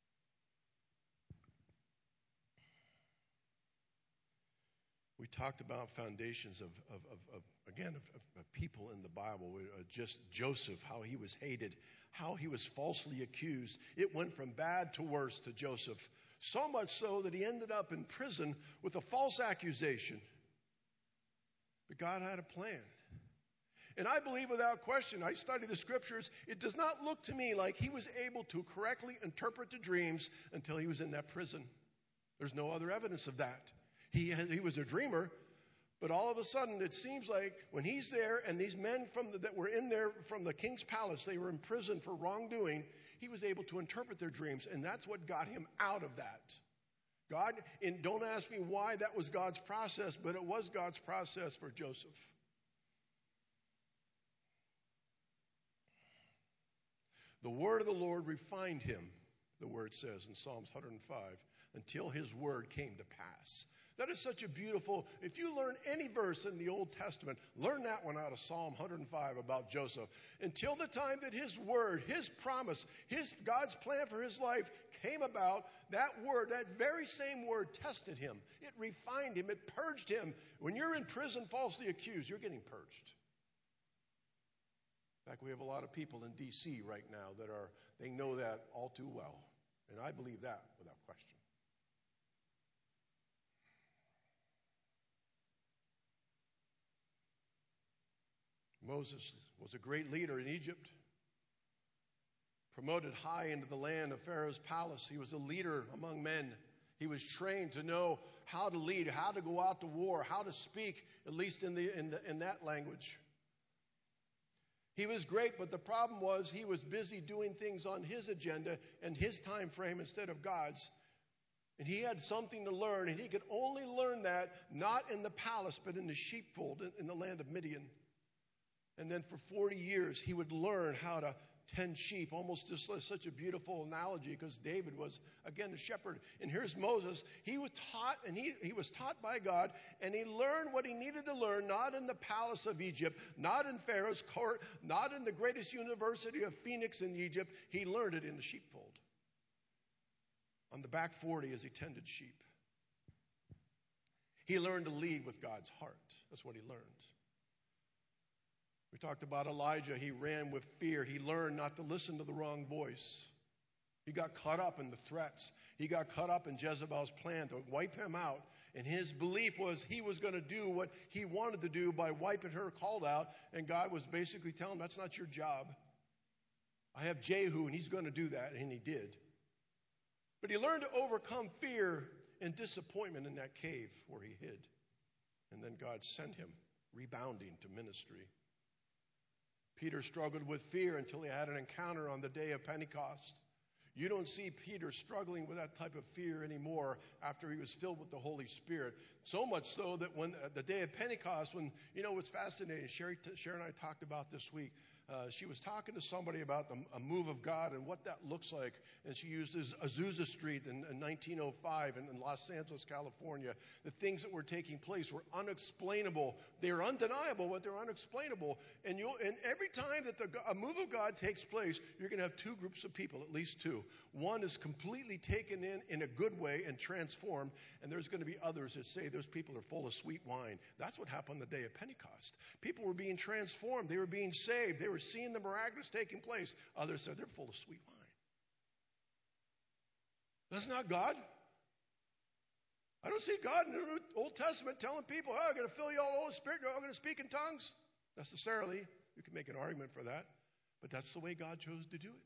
We talked about foundations of, of, of, of again, of, of, of people in the Bible. Uh, just Joseph, how he was hated, how he was falsely accused. It went from bad to worse to Joseph. So much so that he ended up in prison with a false accusation. But God had a plan. And I believe without question, I study the scriptures, it does not look to me like he was able to correctly interpret the dreams until he was in that prison. There's no other evidence of that. He, he was a dreamer, but all of a sudden it seems like when he's there and these men from the, that were in there from the king's palace, they were in prison for wrongdoing, he was able to interpret their dreams, and that's what got him out of that. God, and don't ask me why that was God's process, but it was God's process for Joseph. The word of the Lord refined him, the word says in Psalms one hundred five, until his word came to pass. That is such a beautiful, if you learn any verse in the Old Testament, learn that one out of Psalm one hundred five about Joseph. Until the time that his word, his promise, his God's plan for his life came about, that word, that very same word tested him. It refined him. It purged him. When you're in prison falsely accused, you're getting purged. In fact, we have a lot of people in D C right now that are, they know that all too well. And I believe that without question. Moses was a great leader in Egypt. promoted high into the land of Pharaoh's palace. He was a leader among men. He was trained to know how to lead, how to go out to war, how to speak, at least in, the, in, the, in that language. He was great, but the problem was he was busy doing things on his agenda and his time frame instead of God's. And he had something to learn, and he could only learn that not in the palace, but in the sheepfold in, in the land of Midian. And then for forty years, he would learn how to tend sheep, almost just such a beautiful analogy, because David was, again, the shepherd. And here's Moses. He was taught, and he, he was taught by God, and he learned what he needed to learn, not in the palace of Egypt, not in Pharaoh's court, not in the greatest university of Phoenix in Egypt. He learned it in the sheepfold. On the back forty as he tended sheep. He learned to lead with God's heart. That's what he learned. We talked about Elijah. He ran with fear. He learned not to listen to the wrong voice. He got caught up in the threats. He got caught up in Jezebel's plan to wipe him out. And his belief was he was going to do what he wanted to do by wiping her called out. And God was basically telling him, that's not your job. I have Jehu, and he's going to do that. And he did. But he learned to overcome fear and disappointment in that cave where he hid. And then God sent him rebounding to ministry. Peter struggled with fear until he had an encounter on the day of Pentecost. You don't see Peter struggling with that type of fear anymore after he was filled with the Holy Spirit. So much so that when uh, the day of Pentecost, when, you know, it was fascinating. Sherry, Sherry and I talked about this week. Uh, she was talking to somebody about the, a move of God and what that looks like. And she used Azusa Street in, in nineteen oh five in, in Los Angeles, California. The things that were taking place were unexplainable. They were undeniable, but they were unexplainable. And, you'll, and every time that the, a move of God takes place, you're going to have two groups of people, at least two. One is completely taken in in a good way and transformed. And there's going to be others that say those people are full of sweet wine. That's what happened on the day of Pentecost. People were being transformed. They were being saved. They were seeing the miraculous taking place. Others said they're full of sweet wine. That's not God. I don't see God in the Old Testament telling people, oh, I'm going to fill you all with the Holy Spirit. You're all going to speak in tongues. Necessarily. You can make an argument for that. But that's the way God chose to do it.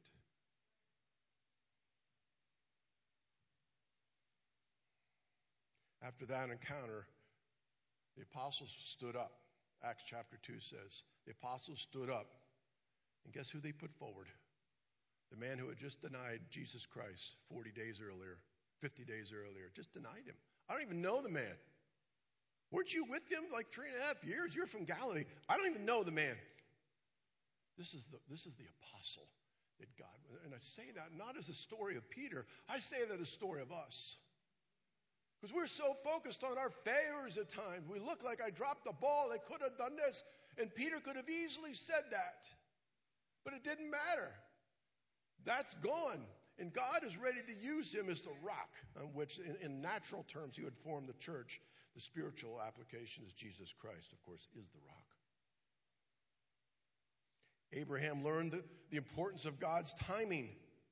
After that encounter, the apostles stood up. Acts chapter two says, the apostles stood up. And guess who they put forward? The man who had just denied Jesus Christ forty days earlier, fifty days earlier, just denied him. I don't even know the man. Weren't you with him like three and a half years? You're from Galilee. I don't even know the man. This is the, this is the apostle that God, and I say that not as a story of Peter. I say that as a story of us. Because we're so focused on our failures at times. We look like I dropped the ball. I could have done this. And Peter could have easily said that. But it didn't matter. That's gone. And God is ready to use him as the rock on which, in, in natural terms, he would form the church. The spiritual application is Jesus Christ, of course, is the rock. Abraham learned the, the importance of God's timing.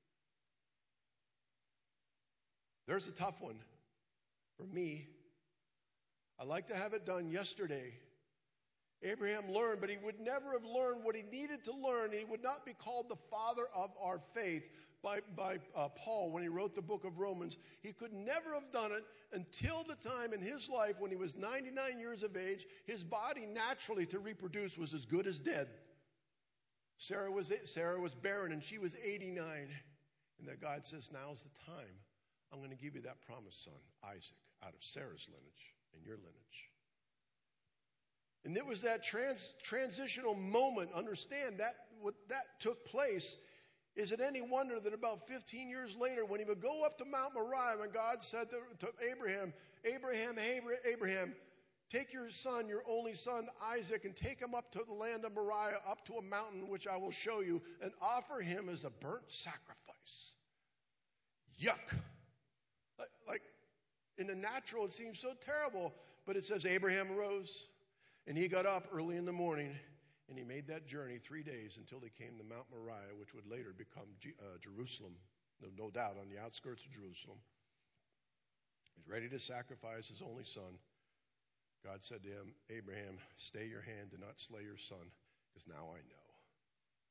There's a tough one. For me, I like to have it done yesterday. Abraham learned, but he would never have learned what he needed to learn. He would not be called the father of our faith by, by uh, Paul when he wrote the book of Romans. He could never have done it until the time in his life when he was ninety-nine years of age. His body naturally to reproduce was as good as dead. Sarah was, Sarah was barren and she was eighty-nine. And that God says, now's the time. I'm going to give you that promised son, Isaac, out of Sarah's lineage and your lineage. And it was that trans, transitional moment. Understand that what that took place. Is it any wonder that about fifteen years later, when he would go up to Mount Moriah, and God said to, to Abraham, Abraham, Abraham, take your son, your only son, Isaac, and take him up to the land of Moriah, up to a mountain which I will show you, and offer him as a burnt sacrifice. Yuck. Like, in the natural, it seems so terrible. But it says Abraham arose, and he got up early in the morning, and he made that journey three days until he came to Mount Moriah, which would later become G- uh, Jerusalem, no, no doubt, on the outskirts of Jerusalem. He's ready to sacrifice his only son. God said to him, Abraham, stay your hand, do not slay your son, because now I know.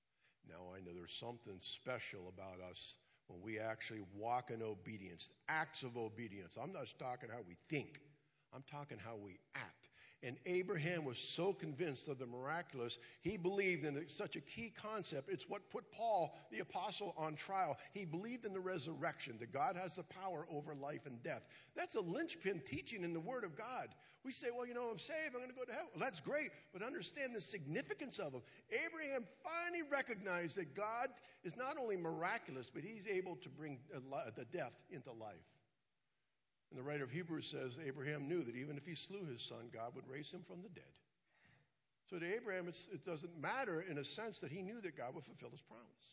Now I know there's something special about us when we actually walk in obedience, acts of obedience. I'm not talking how we think. I'm talking how we act. And Abraham was so convinced of the miraculous, he believed in such a key concept. It's what put Paul, the apostle, on trial. He believed in the resurrection, that God has the power over life and death. That's a linchpin teaching in the Word of God. We say, well, you know, I'm saved, I'm going to go to heaven. Well, that's great, but understand the significance of them. Abraham finally recognized that God is not only miraculous, but he's able to bring the death into life. And the writer of Hebrews says Abraham knew that even if he slew his son, God would raise him from the dead. So to Abraham, it's, it doesn't matter in a sense that he knew that God would fulfill his promise.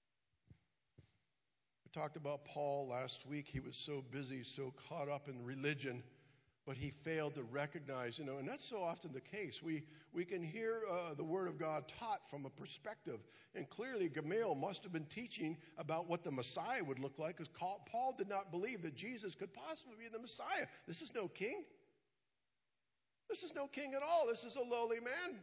We talked about Paul last week. He was so busy, so caught up in religion, but he failed to recognize, you know, and that's so often the case. We we can hear uh, the Word of God taught from a perspective, and clearly Gamaliel must have been teaching about what the Messiah would look like, because Paul did not believe that Jesus could possibly be the Messiah. This is no king. This is no king at all. This is a lowly man.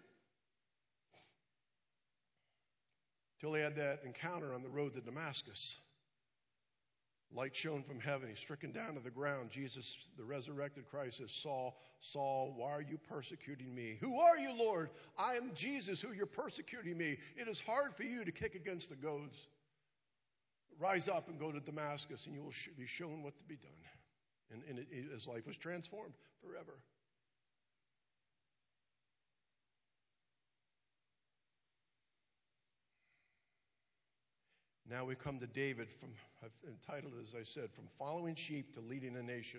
Till he had that encounter on the road to Damascus. Light shone from heaven. He's stricken down to the ground. Jesus, the resurrected Christ, says, Saul, Saul, why are you persecuting me? Who are you, Lord? I am Jesus, who you're persecuting me. It is hard for you to kick against the goads. Rise up and go to Damascus, and you will be shown what to be done. And, and it, it, his life was transformed forever. Now we come to David, from, I've entitled it, as I said, From Following Sheep to Leading a Nation.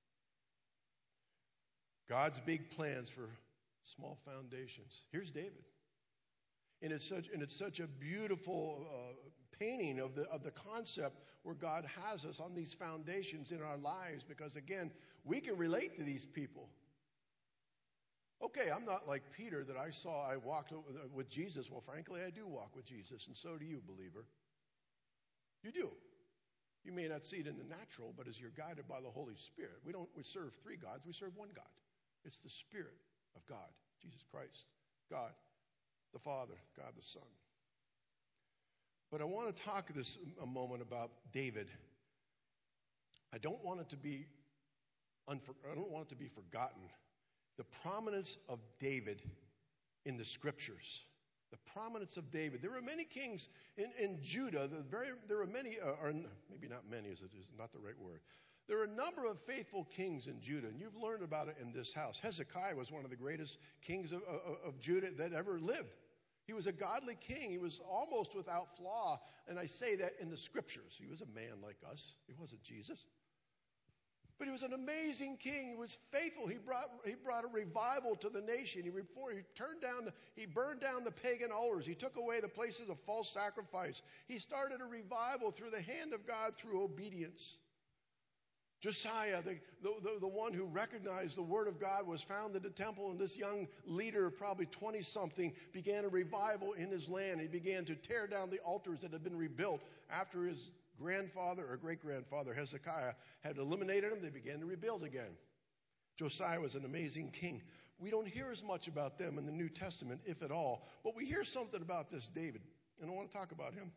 God's big plans for small foundations. Here's David. And it's such, and it's such a beautiful uh, painting of the, of the concept where God has us on these foundations in our lives, because, again, we can relate to these people. Okay, I'm not like Peter that I saw, I walked with Jesus. Well, frankly, I do walk with Jesus, and so do you, believer. You do. You may not see it in the natural, but as you're guided by the Holy Spirit. We don't we serve three gods, we serve one God. It's the Spirit of God, Jesus Christ, God the Father, God the Son. But I want to talk this a moment about David. I don't want it to be unfor- I don't want it to be forgotten. The prominence of David in the Scriptures. The prominence of David. There were many kings in, in Judah. The very, there were many, uh, or maybe not many, is it is not the right word. There are a number of faithful kings in Judah, and you've learned about it in this house. Hezekiah was one of the greatest kings of, of, of Judah that ever lived. He was a godly king. He was almost without flaw, and I say that in the Scriptures. He was a man like us. He wasn't Jesus. But he was an amazing king. He was faithful. He brought he brought a revival to the nation. He reformed, he turned down the, he burned down the pagan altars. He took away the places of false sacrifice. He started a revival through the hand of God through obedience. Josiah, the, the, the, the one who recognized the word of God, was found in the temple, and this young leader, probably twenty-something, began a revival in his land. He began to tear down the altars that had been rebuilt after his grandfather or great-grandfather Hezekiah had eliminated them. They began to rebuild again. Josiah was an amazing king. We don't hear as much about them in the New Testament, if at all, but we hear something about this David, and I want to talk about him.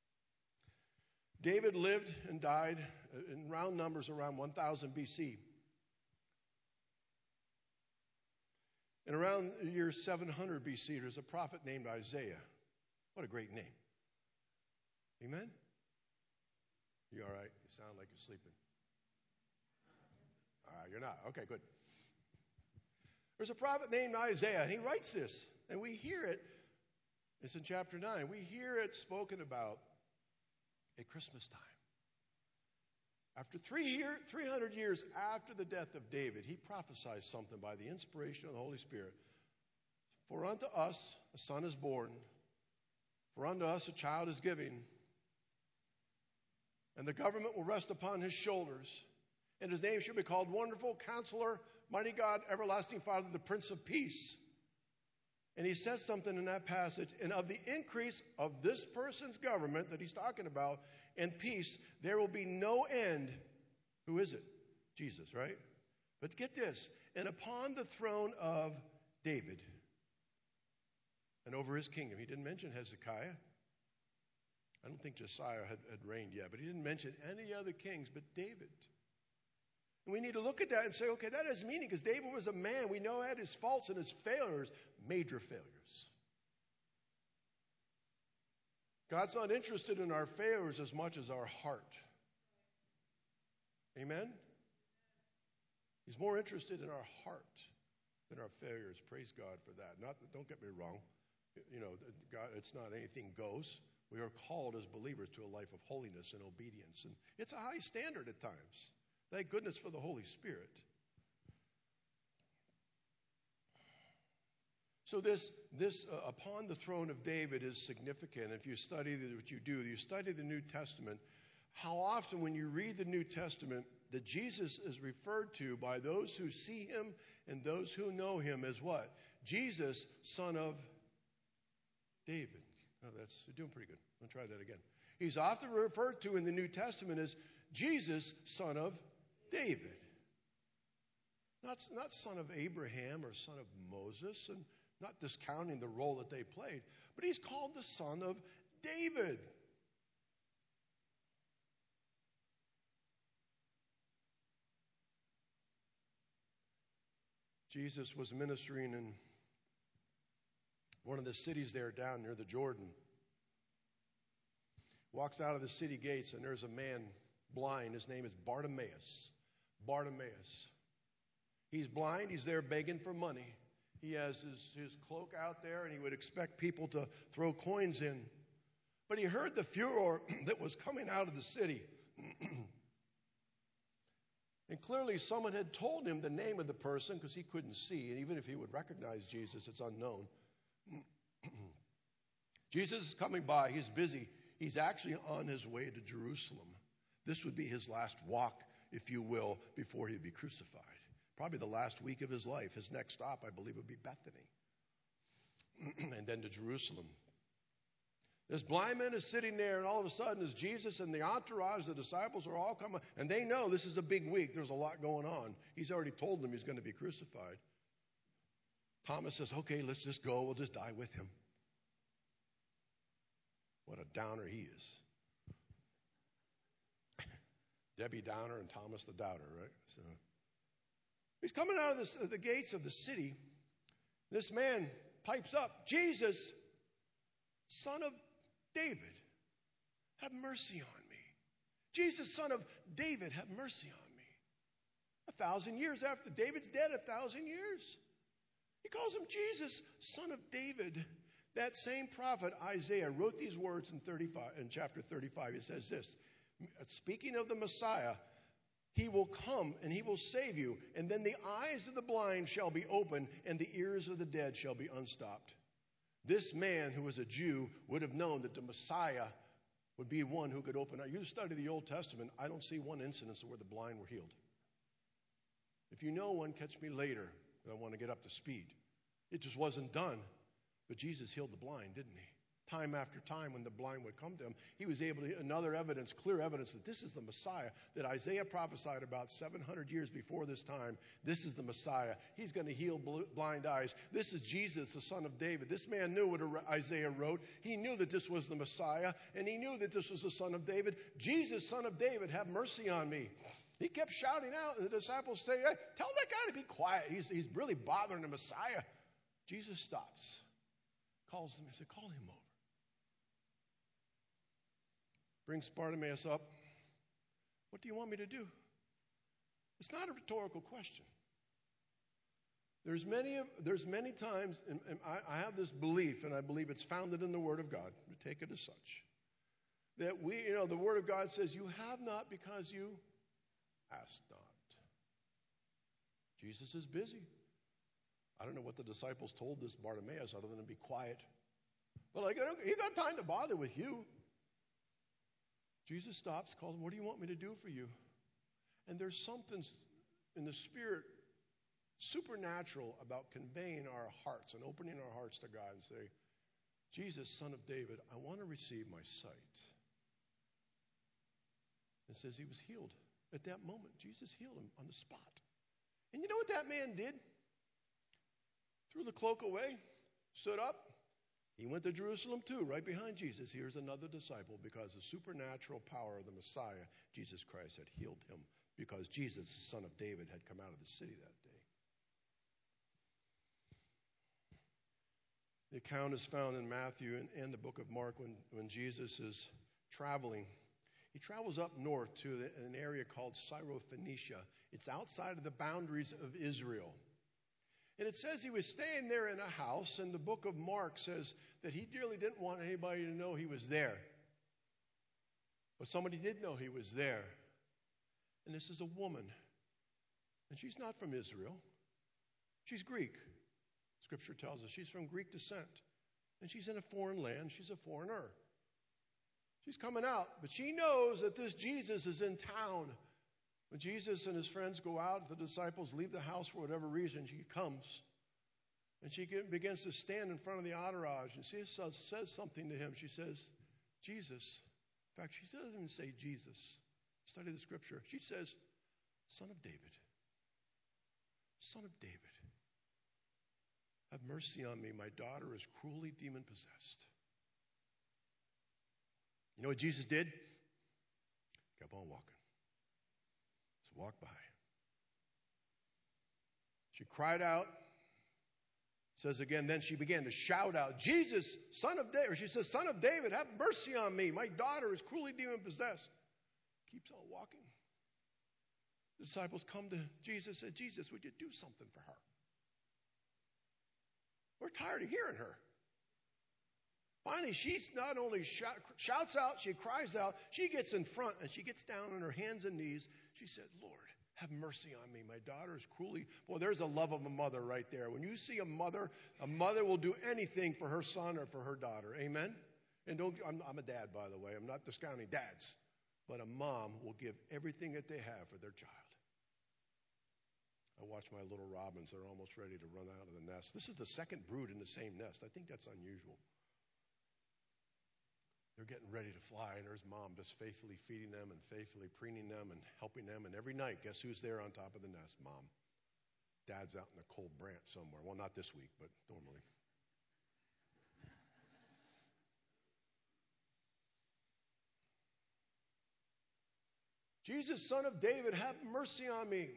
David lived and died in round numbers around one thousand B C. And around the year seven hundred B C, there's a prophet named Isaiah. What a great name. Amen? You all right? You sound like you're sleeping. All right, you're not. Okay, good. There's a prophet named Isaiah, and he writes this, and we hear it. It's in chapter nine. We hear it spoken about at Christmas time. After three year, three hundred years after the death of David, he prophesies something by the inspiration of the Holy Spirit. For unto us a son is born, for unto us a child is given, and the government will rest upon his shoulders, and his name shall be called Wonderful, Counselor, Mighty God, Everlasting Father, the Prince of Peace. And he says something in that passage, and of the increase of this person's government that he's talking about, and peace, there will be no end. Who is it? Jesus, right? But get this, and upon the throne of David, and over his kingdom. He didn't mention Hezekiah. I don't think Josiah had, had reigned yet, but he didn't mention any other kings but David. And we need to look at that and say, okay, that has meaning because David was a man. We know had his faults and his failures, major failures. God's not interested in our failures as much as our heart. Amen? He's more interested in our heart than our failures. Praise God for that. Not, don't get me wrong. You know, God, it's not anything goes. We are called as believers to a life of holiness and obedience. And it's a high standard at times. Thank goodness for the Holy Spirit. So this, this uh, upon the throne of David is significant. If you study the, what you do, you study the New Testament, how often when you read the New Testament that Jesus is referred to by those who see him and those who know him as what? Jesus, son of David. Oh, that's you're doing pretty good. I'll try that again. He's often referred to in the New Testament as Jesus, son of David. Not, not son of Abraham or son of Moses, and not discounting the role that they played, but he's called the son of David. Jesus was ministering in one of the cities there down near the Jordan. Walks out of the city gates and there's a man blind. His name is Bartimaeus. Bartimaeus. He's blind. He's there begging for money. He has his, his cloak out there and he would expect people to throw coins in. But he heard the furor that was coming out of the city. And clearly someone had told him the name of the person because he couldn't see. And even if he would recognize Jesus, it's unknown. Jesus is coming by. He's busy. He's actually on his way to Jerusalem. This would be his last walk, if you will, before he'd be crucified. Probably the last week of his life. His next stop, I believe, would be Bethany. And then to Jerusalem. This blind man is sitting there, and all of a sudden, as Jesus and the entourage, the disciples are all coming, and they know this is a big week. There's a lot going on. He's already told them he's going to be crucified. Thomas says, okay, let's just go. We'll just die with him. What a downer he is. Debbie Downer and Thomas the Doubter, right? So he's coming out of this, uh, the gates of the city. This man pipes up, Jesus, son of David, have mercy on me. Jesus, son of David, have mercy on me. A thousand years after David's dead, a thousand years. He calls him Jesus, son of David. That same prophet, Isaiah, wrote these words in thirty-five, in chapter thirty-five. He says this, speaking of the Messiah, he will come and he will save you, and then the eyes of the blind shall be opened, and the ears of the dead shall be unstopped. This man, who was a Jew, would have known that the Messiah would be one who could open. Now, you study the Old Testament, I don't see one instance where the blind were healed. If you know one, catch me later. I want to get up to speed. It just wasn't done. But Jesus healed the blind, didn't he? Time after time when the blind would come to him, he was able to, another evidence, clear evidence that this is the Messiah that Isaiah prophesied about seven hundred years before this time. This is the Messiah. He's going to heal blind eyes. This is Jesus, the son of David. This man knew what Isaiah wrote. He knew that this was the Messiah, and he knew that this was the son of David. Jesus, son of David, have mercy on me. He kept shouting out, and the disciples say, hey, tell that guy to be quiet. He's, he's really bothering the Messiah. Jesus stops, calls them, and said, call him over. Brings Bartimaeus up. What do you want me to do? It's not a rhetorical question. There's many, of, there's many times, and, and I, I have this belief, and I believe it's founded in the Word of God. We take it as such. That we, you know, the Word of God says, you have not because you ask not. Jesus is busy. I don't know what the disciples told this Bartimaeus other than to be quiet. Well, like, he got time to bother with you. Jesus stops, calls him, what do you want me to do for you? And there's something in the Spirit supernatural about conveying our hearts and opening our hearts to God and say, Jesus, son of David, I want to receive my sight. It says he was healed at that moment. Jesus healed him on the spot. And you know what that man did? Threw the cloak away, stood up. He went to Jerusalem too, right behind Jesus. Here's another disciple because the supernatural power of the Messiah, Jesus Christ, had healed him because Jesus, the son of David, had come out of the city that day. The account is found in Matthew and, and the book of Mark when, when Jesus is traveling. He travels up north to the, an area called Syrophoenicia. It's outside of the boundaries of Israel. And it says he was staying there in a house, and the book of Mark says that he really didn't want anybody to know he was there. But somebody did know he was there. And this is a woman. And she's not from Israel. She's Greek. Scripture tells us she's from Greek descent. And she's in a foreign land. She's a foreigner. She's coming out. But she knows that this Jesus is in town. When Jesus and his friends go out, the disciples leave the house for whatever reason, she comes. And she begins to stand in front of the entourage. And she says something to him. She says, Jesus. In fact, she doesn't even say Jesus. Study the scripture. She says, Son of David. Son of David. Have mercy on me. My daughter is cruelly demon-possessed. You know what Jesus did? Kept on walking. Just walked by. She cried out. Says again, then she began to shout out, Jesus, son of David. Or she says, Son of David, have mercy on me. My daughter is cruelly demon-possessed. Keeps on walking. The disciples come to Jesus and said, Jesus, would you do something for her? We're tired of hearing her. Finally, she not only shout, shouts out, she cries out, she gets in front and she gets down on her hands and knees. She said, Lord, have mercy on me. My daughter is cruelly... Boy, there's a love of a mother right there. When you see a mother, a mother will do anything for her son or for her daughter. Amen? And don't, I'm, I'm a dad, by the way. I'm not discounting dads. But a mom will give everything that they have for their child. I watch my little robins. They're almost ready to run out of the nest. This is the second brood in the same nest. I think that's unusual. They're getting ready to fly, and there's mom just faithfully feeding them and faithfully preening them and helping them. And every night, guess who's there on top of the nest? Mom. Dad's out in a cold branch somewhere. Well, not this week, but normally. Jesus, son of David, have mercy on me.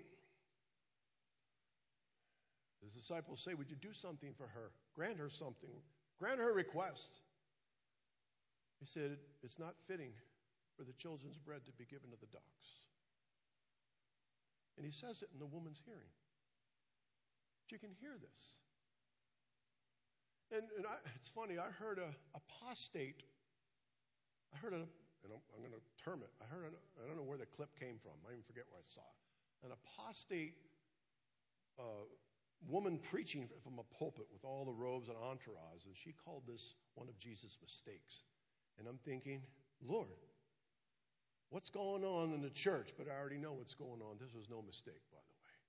His disciples say, would you do something for her? Grant her something. Grant her request. He said, it's not fitting for the children's bread to be given to the dogs. And he says it in the woman's hearing. She can hear this. And, and I, it's funny, I heard a apostate. I heard a, and I'm, I'm going to term it, I heard, an, I don't know where the clip came from. I even forget where I saw it. An apostate uh, woman preaching from a pulpit with all the robes and entourage, and she called this one of Jesus' mistakes. And I'm thinking, Lord, what's going on in the church? But I already know what's going on. This was no mistake, by the way.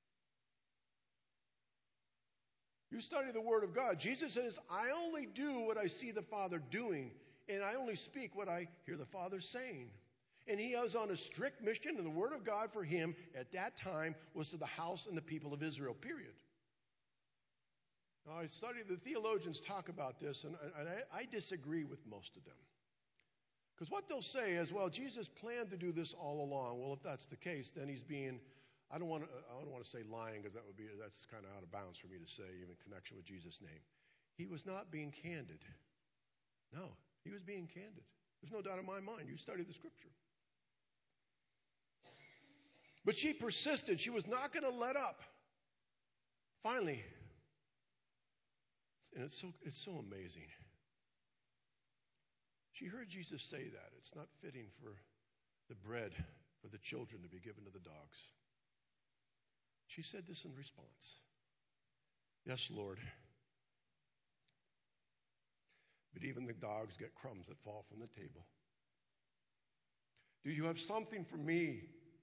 You study the Word of God. Jesus says, I only do what I see the Father doing, and I only speak what I hear the Father saying. And he was on a strict mission, and the Word of God for him at that time was to the house and the people of Israel, period. Now, I studied, the theologians talk about this, and, and I, I disagree with most of them. Because what they'll say is, well, Jesus planned to do this all along. Well, if that's the case, then he's being, I don't want to, I don't want to say lying, because that would be, that's kind of out of bounds for me to say, even in connection with Jesus' name. He was not being candid. No, he was being candid. There's no doubt in my mind. You study the scripture. But she persisted. She was not going to let up. Finally, and it's so, it's so amazing. She heard Jesus say that. It's not fitting for the bread for the children to be given to the dogs. She said this in response. Yes, Lord. But even the dogs get crumbs that fall from the table. Do you have something for me?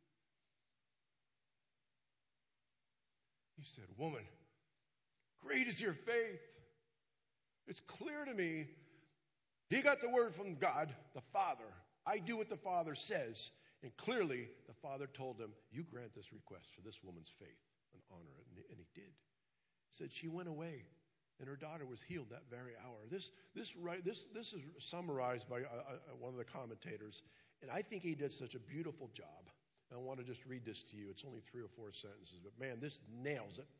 He said, woman, great is your faith. It's clear to me. He got the word from God, the Father. I do what the Father says. And clearly, the Father told him, you grant this request for this woman's faith and honor it. And he did. He said she went away And her daughter was healed that very hour. This, this, right, this, this is summarized by uh, uh, one of the commentators, and I think he did such a beautiful job. I want to just read this to you. It's only three or four sentences, but man, this nails it.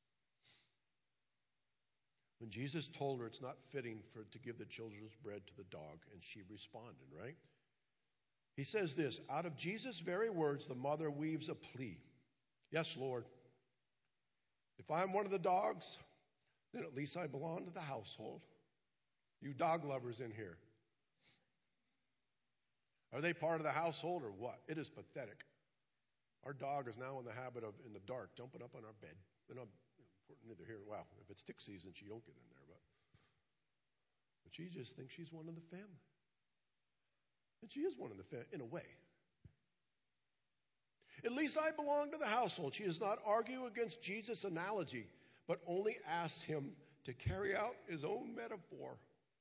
When Jesus told her it's not fitting for to give the children's bread to the dog, and she responded, right? He says this, out of Jesus' very words, the mother weaves a plea. Yes, Lord. If I'm one of the dogs, then at least I belong to the household. You dog lovers in here. Are they part of the household or what? It is pathetic. Our dog is now in the habit of, in the dark, jumping up on our bed. And I'm neither here. Wow, if it's tick season, she don't get in there. But, but she just thinks she's one of the family. And she is one of the family, in a way. At least I belong to the household. She does not argue against Jesus' analogy, but only asks him to carry out his own metaphor.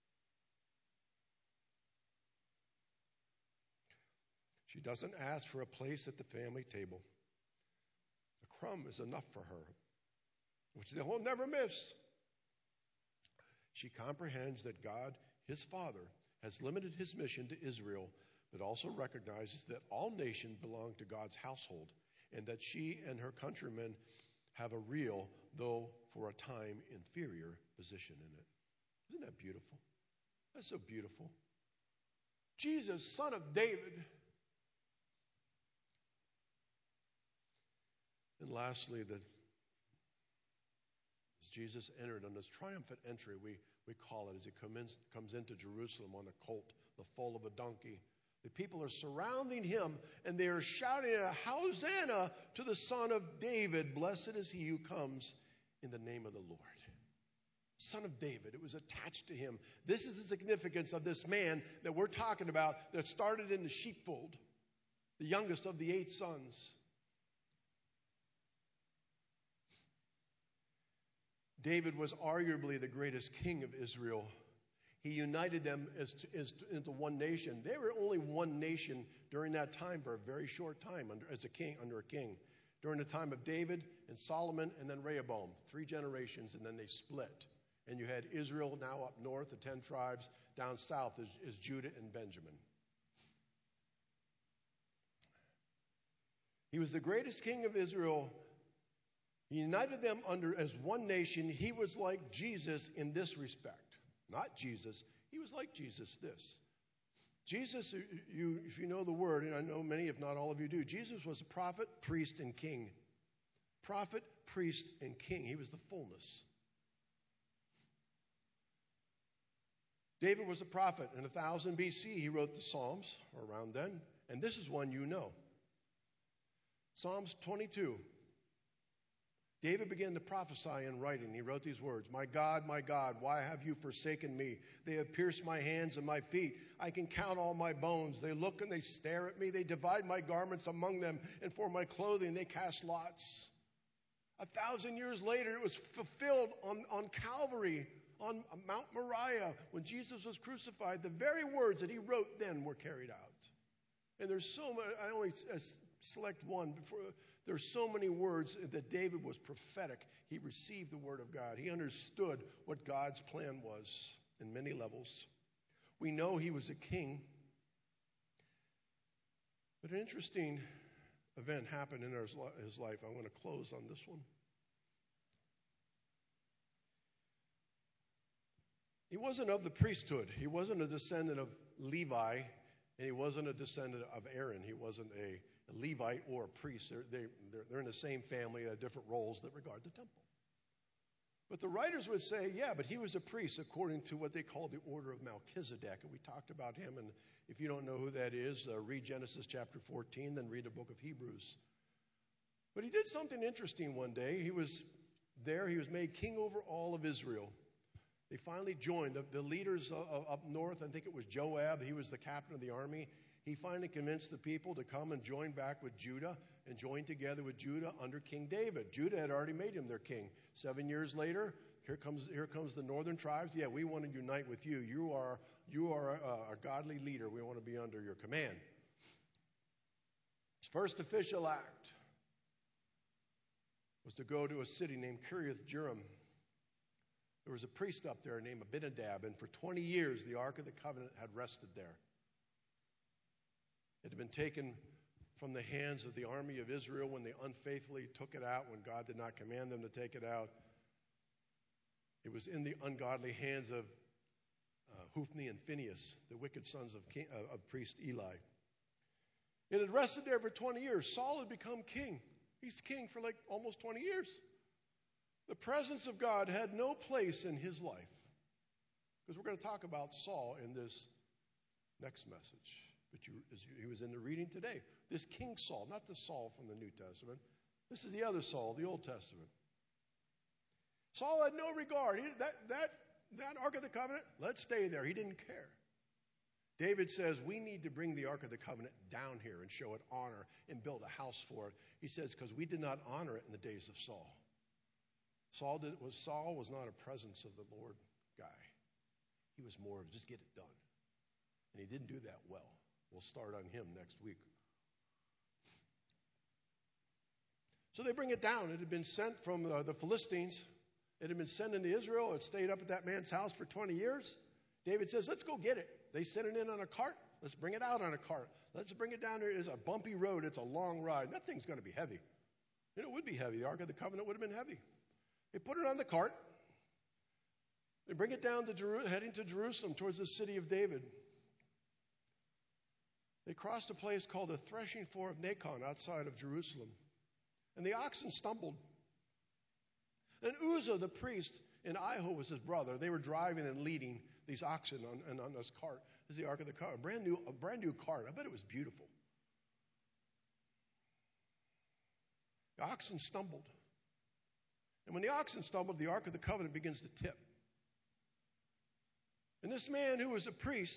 She doesn't ask for a place at the family table. A crumb is enough for her, which they will never miss. She comprehends that God, his Father, has limited his mission to Israel, but also recognizes that all nations belong to God's household, and that she and her countrymen have a real, though for a time inferior, position in it. Isn't that beautiful? That's so beautiful. Jesus, son of David. And lastly, that as Jesus entered on this triumphant entry, we, we call it, as he come in, comes into Jerusalem on a colt, the foal of a donkey. The people are surrounding him, and they are shouting, Hosanna to the Son of David. Blessed is he who comes in the name of the Lord. Son of David. It was attached to him. This is the significance of this man that we're talking about that started in the sheepfold, the youngest of the eight sons. David was arguably the greatest king of Israel. He united them as, to, as to, into one nation. They were only one nation during that time for a very short time under, as a king, under a king. During the time of David and Solomon and then Rehoboam, three generations, and then they split. And you had Israel now up north, the ten tribes. Down south is, is Judah and Benjamin. He was the greatest king of Israel. He united them under as one nation. He was like Jesus in this respect. Not Jesus. He was like Jesus this. Jesus, you, if you know the word, and I know many, if not all of you do, Jesus was a prophet, priest, and king. Prophet, priest, and king. He was the fullness. David was a prophet. In one thousand B C, he wrote the Psalms, or around then. And this is one you know. Psalms twenty-two. David began to prophesy in writing. He wrote these words, My God, my God, why have you forsaken me? They have pierced my hands and my feet. I can count all my bones. They look and they stare at me. They divide my garments among them, and for my clothing they cast lots. A thousand years later, it was fulfilled on, on Calvary, on Mount Moriah, when Jesus was crucified. The very words that he wrote then were carried out. And there's so much, I only select one. Before, there's so many words that David was prophetic. He received the word of God. He understood what God's plan was in many levels. We know he was a king. But an interesting event happened in his life. I want to close on this one. He wasn't of the priesthood. He wasn't a descendant of Levi, and he wasn't a descendant of Aaron. He wasn't a A Levite or a priest. They're, they, they're, they're in the same family, uh, different roles that regard the temple. But the writers would say, yeah, but he was a priest according to what they call the order of Melchizedek. And we talked about him. And if you don't know who that is, uh, read Genesis chapter fourteen, then read the book of Hebrews. But he did something interesting one day. He was there. He was made king over all of Israel. They finally joined. The, the leaders uh, up north, I think it was Joab. He was the captain of the army. He finally convinced the people to come and join back with Judah and join together with Judah under King David. Judah had already made him their king. Seven years later, here comes here comes the northern tribes. Yeah, we want to unite with you. You are you are a, a godly leader. We want to be under your command. His first official act was to go to a city named Kiriath Jearim. There was a priest up there named Abinadab, and for twenty years the Ark of the Covenant had rested there. It had been taken from the hands of the army of Israel when they unfaithfully took it out, when God did not command them to take it out. It was in the ungodly hands of uh, Hophni and Phinehas, the wicked sons of, king, uh, of priest Eli. It had rested there for twenty years. Saul had become king. He's king for like almost twenty years. The presence of God had no place in his life. Because we're going to talk about Saul in this next message. But you, as you, he was in the reading today. This King Saul, not the Saul from the New Testament. This is the other Saul, the Old Testament. Saul had no regard. He, that, that, that Ark of the Covenant, let's stay there. He didn't care. David says we need to bring the Ark of the Covenant down here and show it honor and build a house for it. He says because we did not honor it in the days of Saul. Saul, did, was, Saul was not a presence of the Lord guy. He was more of just get it done. And he didn't do that well. We'll start on him next week. So they bring it down. It had been sent from uh, the Philistines. It had been sent into Israel. It stayed up at that man's house for twenty years. David says, let's go get it. They sent it in on a cart. Let's bring it out on a cart. Let's bring it down there. It's a bumpy road. It's a long ride. That thing's going to be heavy. And it would be heavy. The Ark of the Covenant would have been heavy. They put it on the cart. They bring it down to Jeru- heading to Jerusalem towards the city of David. They crossed a place called the threshing floor of Nacon outside of Jerusalem. And the oxen stumbled. And Uzzah, the priest, and Ahio was his brother. They were driving and leading these oxen on, and on this cart. This is the Ark of the Covenant. A brand new, a brand new cart. I bet it was beautiful. The oxen stumbled. And when the oxen stumbled, the Ark of the Covenant begins to tip. And this man who was a priest,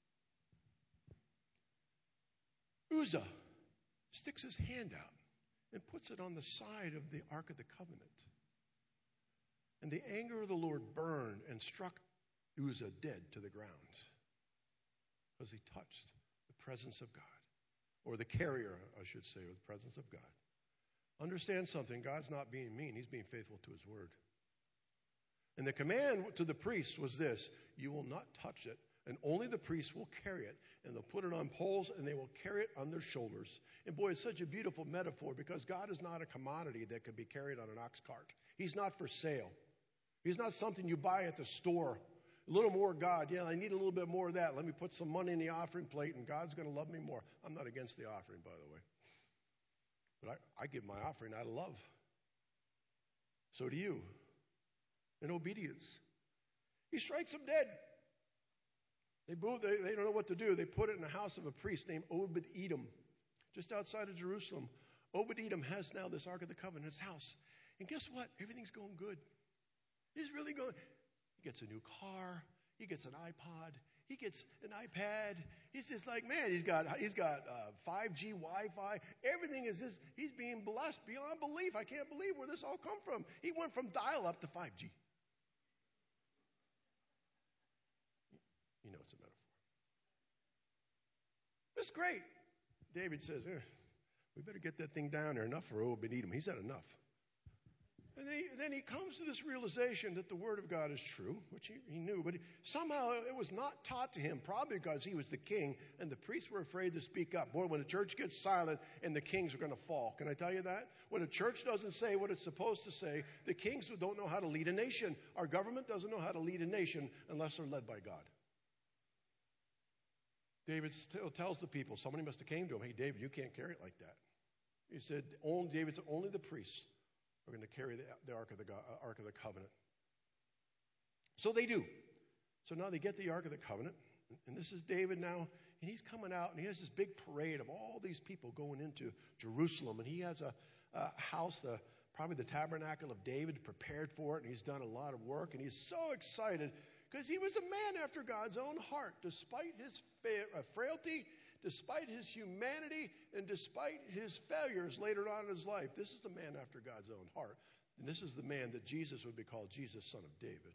Uzzah, sticks his hand out and puts it on the side of the Ark of the Covenant. And the anger of the Lord burned and struck Uzzah dead to the ground because he touched the presence of God, or the carrier, I should say, of the presence of God. Understand something. God's not being mean. He's being faithful to his word. And the command to the priests was this: you will not touch it, and only the priests will carry it. And they'll put it on poles, and they will carry it on their shoulders. And boy, it's such a beautiful metaphor, because God is not a commodity that can be carried on an ox cart. He's not for sale. He's not something you buy at the store. A little more God. Yeah, I need a little bit more of that. Let me put some money in the offering plate, and God's going to love me more. I'm not against the offering, by the way. But I, I give my offering out of love. So do you. In obedience. He strikes them dead. They, move, they, they don't know what to do. They put it in the house of a priest named Obed-Edom, just outside of Jerusalem. Obed-Edom has now this Ark of the Covenant in his house. And guess what? Everything's going good. He's really going. He gets a new car. He gets an iPod. He gets an iPad. He's just like, man, he's got he's got uh, five G Wi-Fi. Everything is this. He's being blessed beyond belief. I can't believe where this all come from. He went from dial-up to five G. You know it's a metaphor. That's great. David says, eh, we better get that thing down there. Enough for Obed-Edom. He's had enough. And then he, then he comes to this realization that the Word of God is true, which he, he knew, but he, somehow it was not taught to him, probably because he was the king and the priests were afraid to speak up. Boy, when the church gets silent, and the kings are going to fall. Can I tell you that? When a church doesn't say what it's supposed to say, the kings don't know how to lead a nation. Our government doesn't know how to lead a nation unless they're led by God. David still tells the people, somebody must have came to him, hey, David, you can't carry it like that. He said, only, David said, only the priests are going to carry the, the, Ark of the uh, Ark of the Covenant. So they do. So now they get the Ark of the Covenant, and this is David now, and he's coming out, and he has this big parade of all these people going into Jerusalem, and he has a, a house, the probably the tabernacle of David, prepared for it, and he's done a lot of work, and he's so excited because he was a man after God's own heart, despite his frailty, despite his humanity, and despite his failures later on in his life. This is the man after God's own heart. And this is the man that Jesus would be called Jesus, son of David.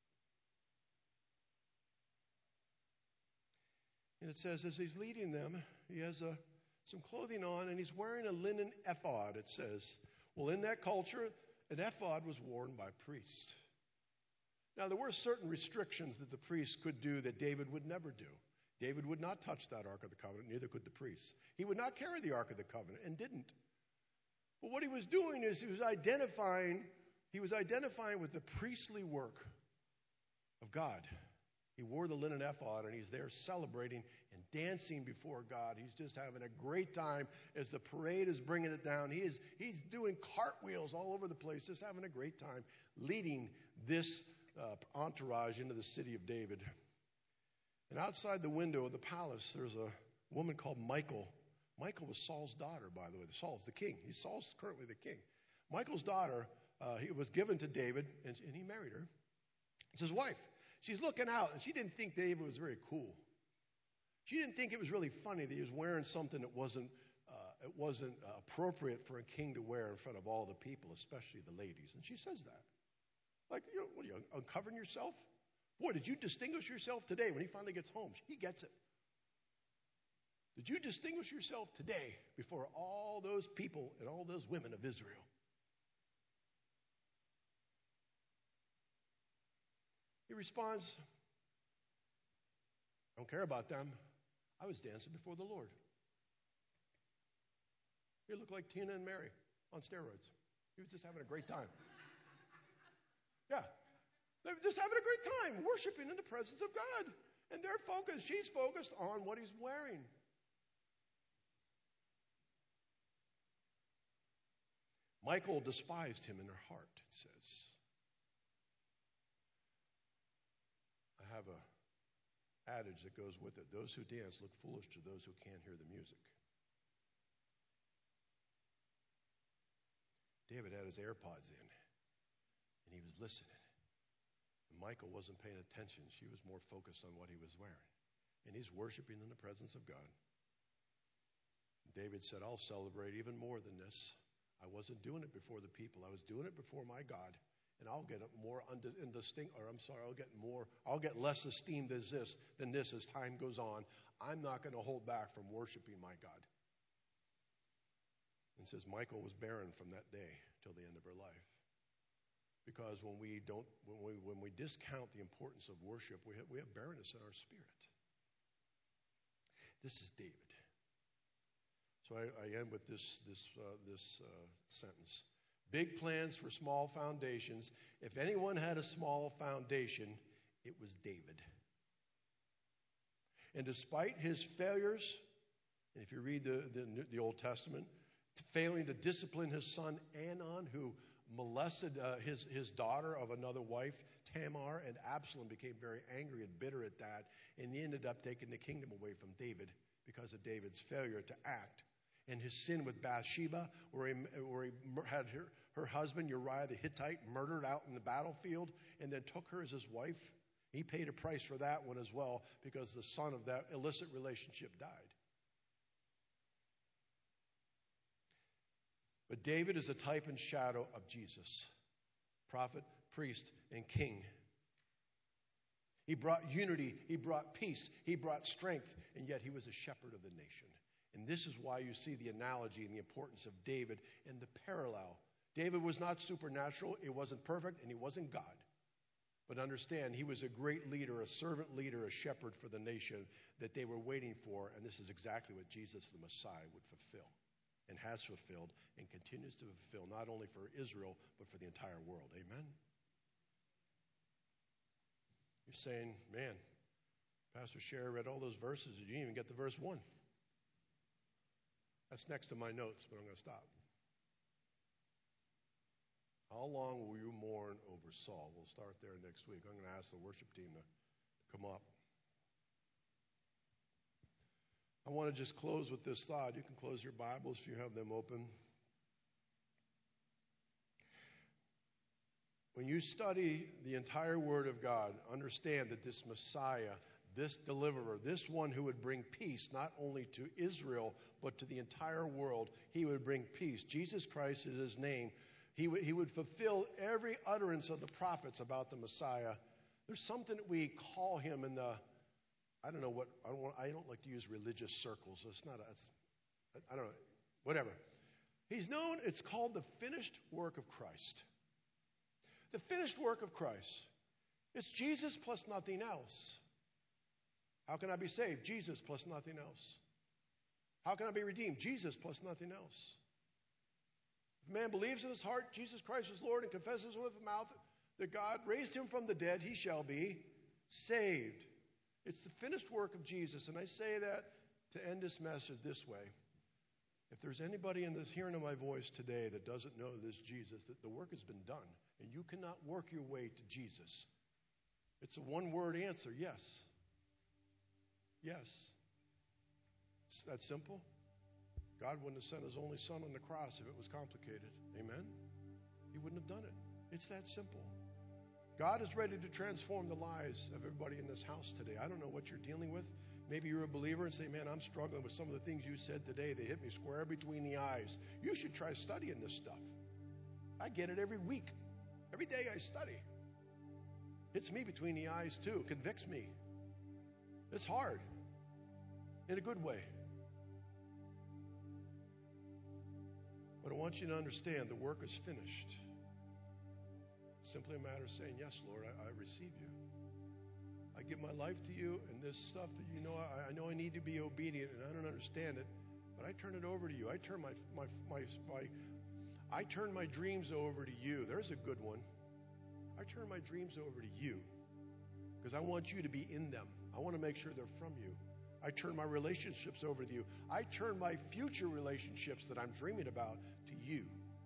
And it says, as he's leading them, he has a, some clothing on, and he's wearing a linen ephod, it says. Well, in that culture, an ephod was worn by priests. Now, there were certain restrictions that the priests could do that David would never do. David would not touch that Ark of the Covenant, neither could the priests. He would not carry the Ark of the Covenant, and didn't. But what he was doing is he was identifying, he was identifying with the priestly work of God. He wore the linen ephod, and he's there celebrating and dancing before God. He's just having a great time as the parade is bringing it down. He is he's doing cartwheels all over the place, just having a great time, leading this uh, entourage into the city of David. And outside the window of the palace, there's a woman called Michal. Michal was Saul's daughter, by the way. Saul's the king. He's Saul's currently the king. Michal's daughter, uh, he was given to David, and, and he married her. It's his wife. She's looking out, and she didn't think David was very cool. She didn't think it was really funny that he was wearing something that wasn't uh, it wasn't uh, appropriate for a king to wear in front of all the people, especially the ladies. And she says that. Like, you know, what are you, uncovering yourself? Boy, did you distinguish yourself today when he finally gets home? He gets it. Did you distinguish yourself today before all those people and all those women of Israel? He responds, I don't care about them. I was dancing before the Lord. He looked like Tina and Mary on steroids. He was just having a great time. Yeah. They were just having a great time, worshiping in the presence of God. And they're focused. She's focused on what he's wearing. Michal despised him in her heart, it says. I have a adage that goes with it. Those who dance look foolish to those who can't hear the music. David had his AirPods in, and he was listening. And Michal wasn't paying attention. She was more focused on what he was wearing. And he's worshiping in the presence of God. David said, I'll celebrate even more than this. I wasn't doing it before the people. I was doing it before my God. And I'll get more indistinct, or I'm sorry, I'll get more, I'll get less esteemed as this than this as time goes on. I'm not going to hold back from worshiping my God. And says Michal was barren from that day till the end of her life. Because when we don't, when we when we discount the importance of worship, we have, we have barrenness in our spirit. This is David. So I, I end with this this uh, this uh, sentence. Big plans for small foundations. If anyone had a small foundation, it was David. And despite his failures, and if you read the, the, the Old Testament, failing to discipline his son Amnon, who molested uh, his, his daughter of another wife, Tamar, and Absalom became very angry and bitter at that, and he ended up taking the kingdom away from David because of David's failure to act. And his sin with Bathsheba, where he, where he had her, her husband Uriah the Hittite murdered out in the battlefield and then took her as his wife. He paid a price for that one as well because the son of that illicit relationship died. But David is a type and shadow of Jesus, prophet, priest, and king. He brought unity, he brought peace, he brought strength, and yet he was a shepherd of the nation. And this is why you see the analogy and the importance of David and the parallel. David was not supernatural, it wasn't perfect, and he wasn't God. But understand, he was a great leader, a servant leader, a shepherd for the nation that they were waiting for, and this is exactly what Jesus the Messiah would fulfill and has fulfilled and continues to fulfill, not only for Israel, but for the entire world. Amen? You're saying, man, Pastor Sherry read all those verses, you didn't even get to verse one. That's next to my notes, but I'm going to stop. How long will you mourn over Saul? We'll start there next week. I'm going to ask the worship team to come up. I want to just close with this thought. You can close your Bibles if you have them open. When you study the entire Word of God, understand that this Messiah, this deliverer, this one who would bring peace not only to Israel, but to the entire world, he would bring peace. Jesus Christ is his name. He, w- he would fulfill every utterance of the prophets about the Messiah. There's something that we call him in the, I don't know what, I don't, want, I don't like to use religious circles. It's not, a, it's, I don't know, whatever. He's known, it's called the finished work of Christ. The finished work of Christ. It's Jesus plus nothing else. How can I be saved? Jesus plus nothing else. How can I be redeemed? Jesus plus nothing else. If a man believes in his heart Jesus Christ is Lord and confesses with his mouth that God raised him from the dead, he shall be saved. It's the finished work of Jesus. And I say that to end this message this way. If there's anybody in this hearing of my voice today that doesn't know this Jesus, that the work has been done, and you cannot work your way to Jesus. It's a one-word answer, yes. Yes. It's that simple. God wouldn't have sent his only son on the cross if it was complicated. Amen? He wouldn't have done it. It's that simple. God is ready to transform the lives of everybody in this house today. I don't know what you're dealing with. Maybe you're a believer and say, man, I'm struggling with some of the things you said today. They hit me square between the eyes. You should try studying this stuff. I get it every week. Every day I study. Hits me between the eyes too. Convicts me. It's hard. In a good way. But I want you to understand the work is finished. It's simply a matter of saying, yes, Lord, I, I receive you. I give my life to you, and this stuff that you know, I, I know I need to be obedient, and I don't understand it, but I turn it over to you. I turn my my my, my I turn my dreams over to you. There's a good one. I turn my dreams over to you because I want you to be in them. I want to make sure they're from you. I turn my relationships over to you. I turn my future relationships that I'm dreaming about to you.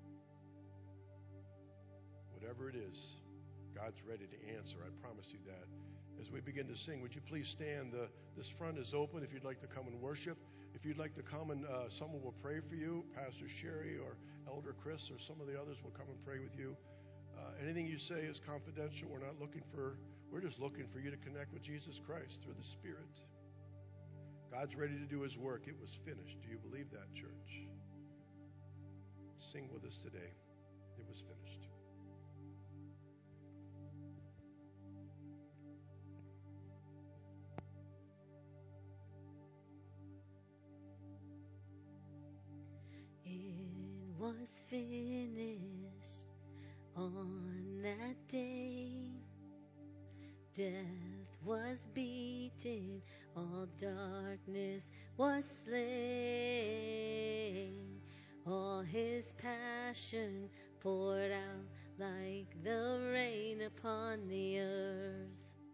Whatever it is, God's ready to answer. I promise you that. As we begin to sing, would you please stand? The, this front is open if you'd like to come and worship. If you'd like to come and uh, someone will pray for you, Pastor Sherry or Elder Chris or some of the others will come and pray with you. Uh, anything you say is confidential. We're not looking for, we're just looking for you to connect with Jesus Christ through the Spirit. God's ready to do his work. It was finished. Do you believe that, church? Sing with us today. It was finished. It was finished on that day. Death was beaten, all darkness was slain. All his passion poured out like the rain upon the earth.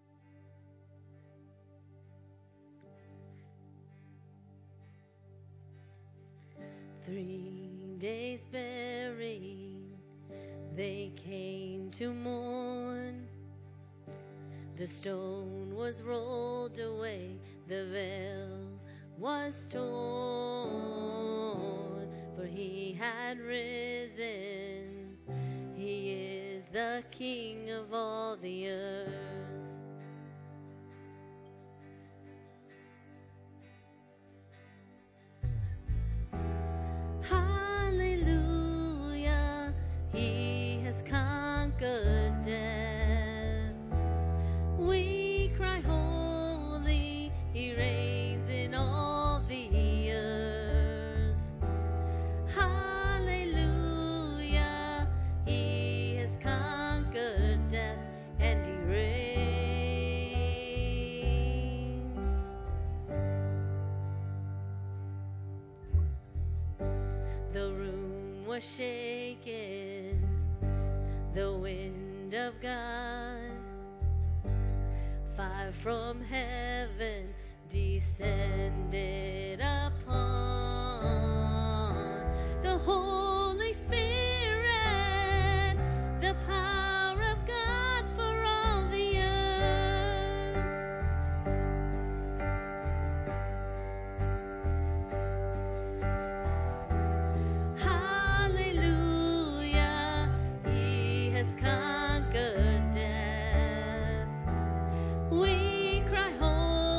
Three days buried, they came to mourn. The stone was rolled away, the veil was torn, for he had risen. He is the King of all the earth. Hallelujah, he has conquered death. We cry holy, he reigns in all the earth. Hallelujah, he has conquered death and he reigns. The room was shaken, the wind of God. Fire from heaven descended upon the Holy Spirit, the power of God for all the earth. Hallelujah, he has conquered death. We cry holy.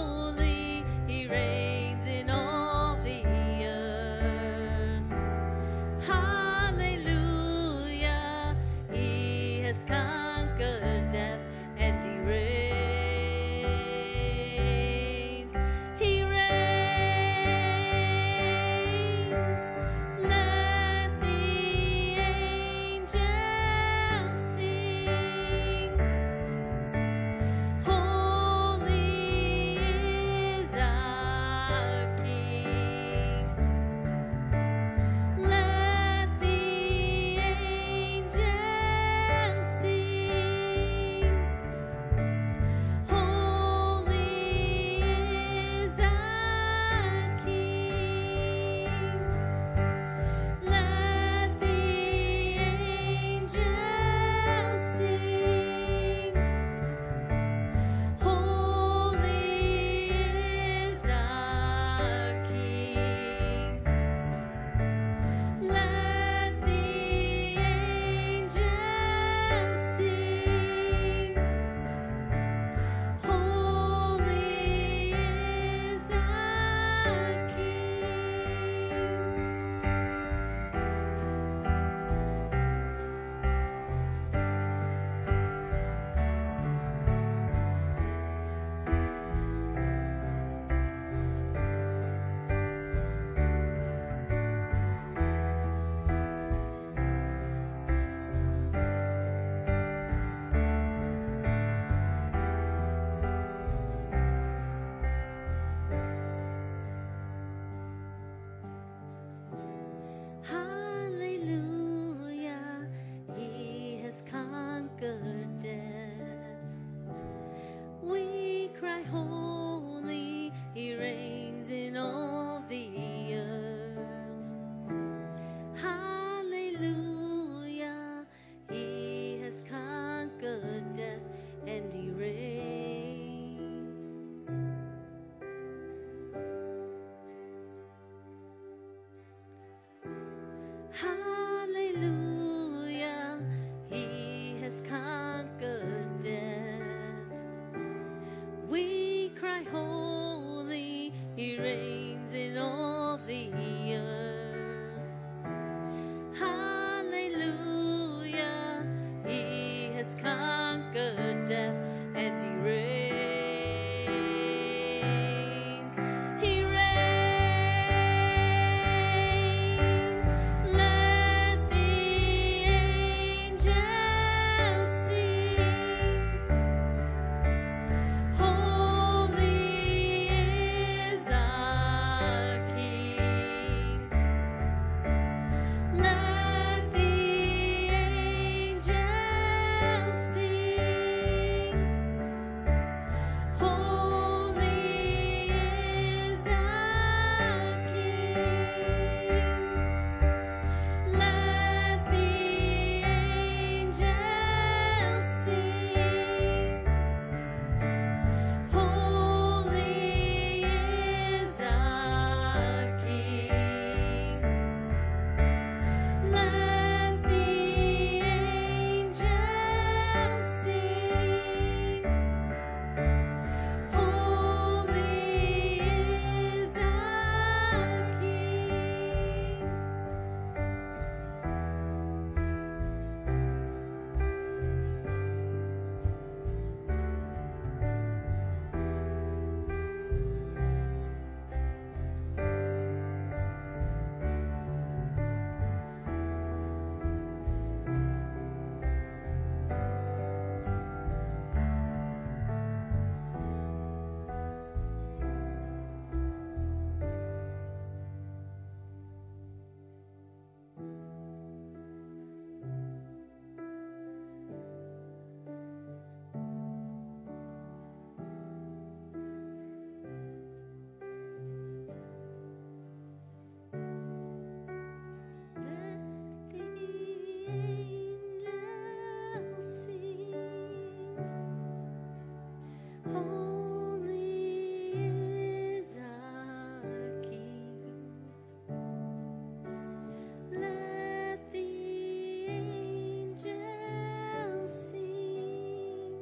reigns in all the earth. Hallelujah, he has conquered death and he reigns. He reigns. Let the angels sing. Holy is our King. Let the angels sing. Holy is our King. Let the angels sing. Holy is our King. Let the angels sing. Holy is our King. Let the angels sing. Holy is our King. Let the angels sing.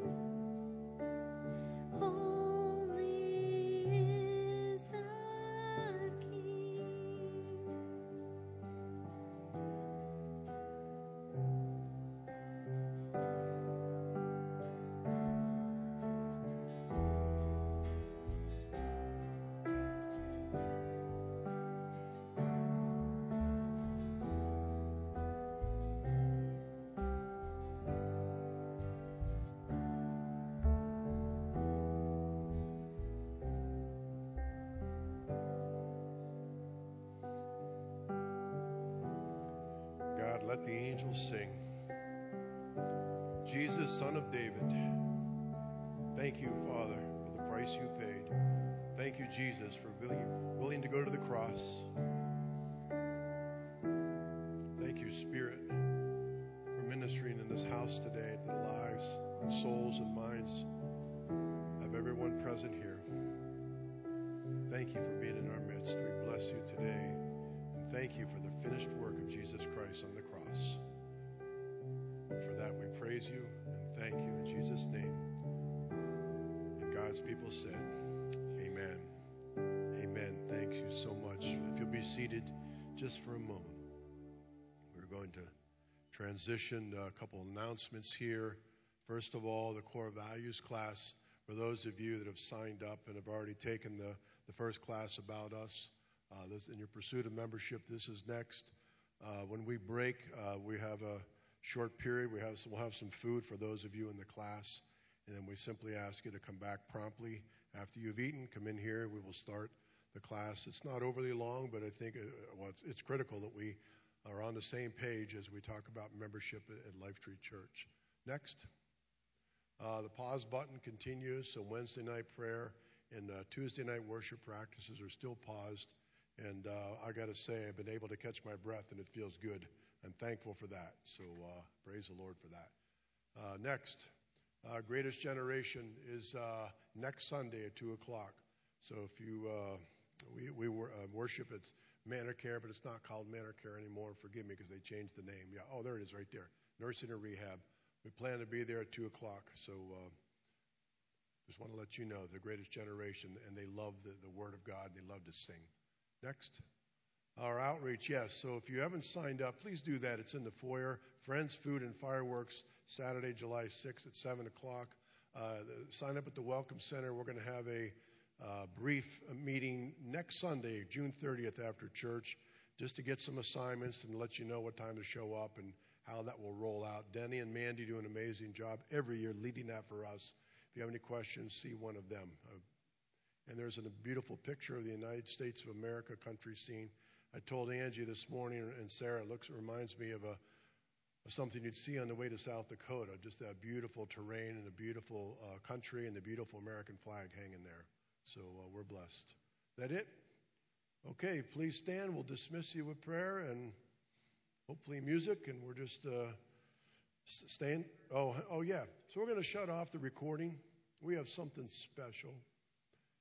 Holy is our King. God, let the angels sing. Jesus, Son of David, thank you, Father, for the price you paid. Thank you, Jesus, for willing, willing to go to the cross. Thank you, Spirit, for ministering in this house today to the lives, and souls, and minds of everyone present here. Thank you for being in our midst. We bless you today. And thank you for the finished work of Jesus Christ on the cross. For that we praise you and thank you in Jesus' name. And God's people said, amen. Amen. Thank you so much. If you'll be seated just for a moment. We're going to transition to a couple announcements here. First of all, the core values class. For those of you that have signed up and have already taken the, the first class about us, uh, this, in your pursuit of membership, this is next. Uh, when we break, uh, we have a short period. We have we'll have some food for those of you in the class, and then we simply ask you to come back promptly after you've eaten. Come in here. We will start the class. It's not overly long, but I think uh, well, it's, it's critical that we are on the same page as we talk about membership at, at Lifetree Church. Next. Uh, the pause button continues, so Wednesday night prayer and uh, Tuesday night worship practices are still paused. And uh, I got to say, I've been able to catch my breath, and it feels good. I'm thankful for that. So uh, praise the Lord for that. Uh, next, uh, Greatest Generation is uh, next Sunday at two o'clock. So if you, uh, we, we wor- uh, worship at Manor Care, but it's not called Manor Care anymore. Forgive me because they changed the name. Yeah, oh, there it is right there. Nursing and Rehab. We plan to be there at two o'clock. So uh, Just want to let you know, the greatest generation, and they love the, the Word of God. They love to sing. Next. Our outreach, yes. So if you haven't signed up, please do that. It's in the foyer. Friends, Food, and Fireworks, Saturday, July sixth at seven o'clock. Uh, the, sign up at the Welcome Center. We're going to have a uh, brief meeting next Sunday, June thirtieth, after church, just to get some assignments and let you know what time to show up and how that will roll out. Denny and Mandy do an amazing job every year leading that for us. If you have any questions, see one of them. Uh, and there's a beautiful picture of the United States of America country scene. I told Angie this morning, and Sarah, it looks, it reminds me of, a, of something you'd see on the way to South Dakota, just that beautiful terrain and the beautiful uh, country and the beautiful American flag hanging there. So uh, we're blessed. Is that it? Okay, please stand. We'll dismiss you with prayer and hopefully music, and we're just uh, staying. Oh, oh yeah. So we're going to shut off the recording. We have something special.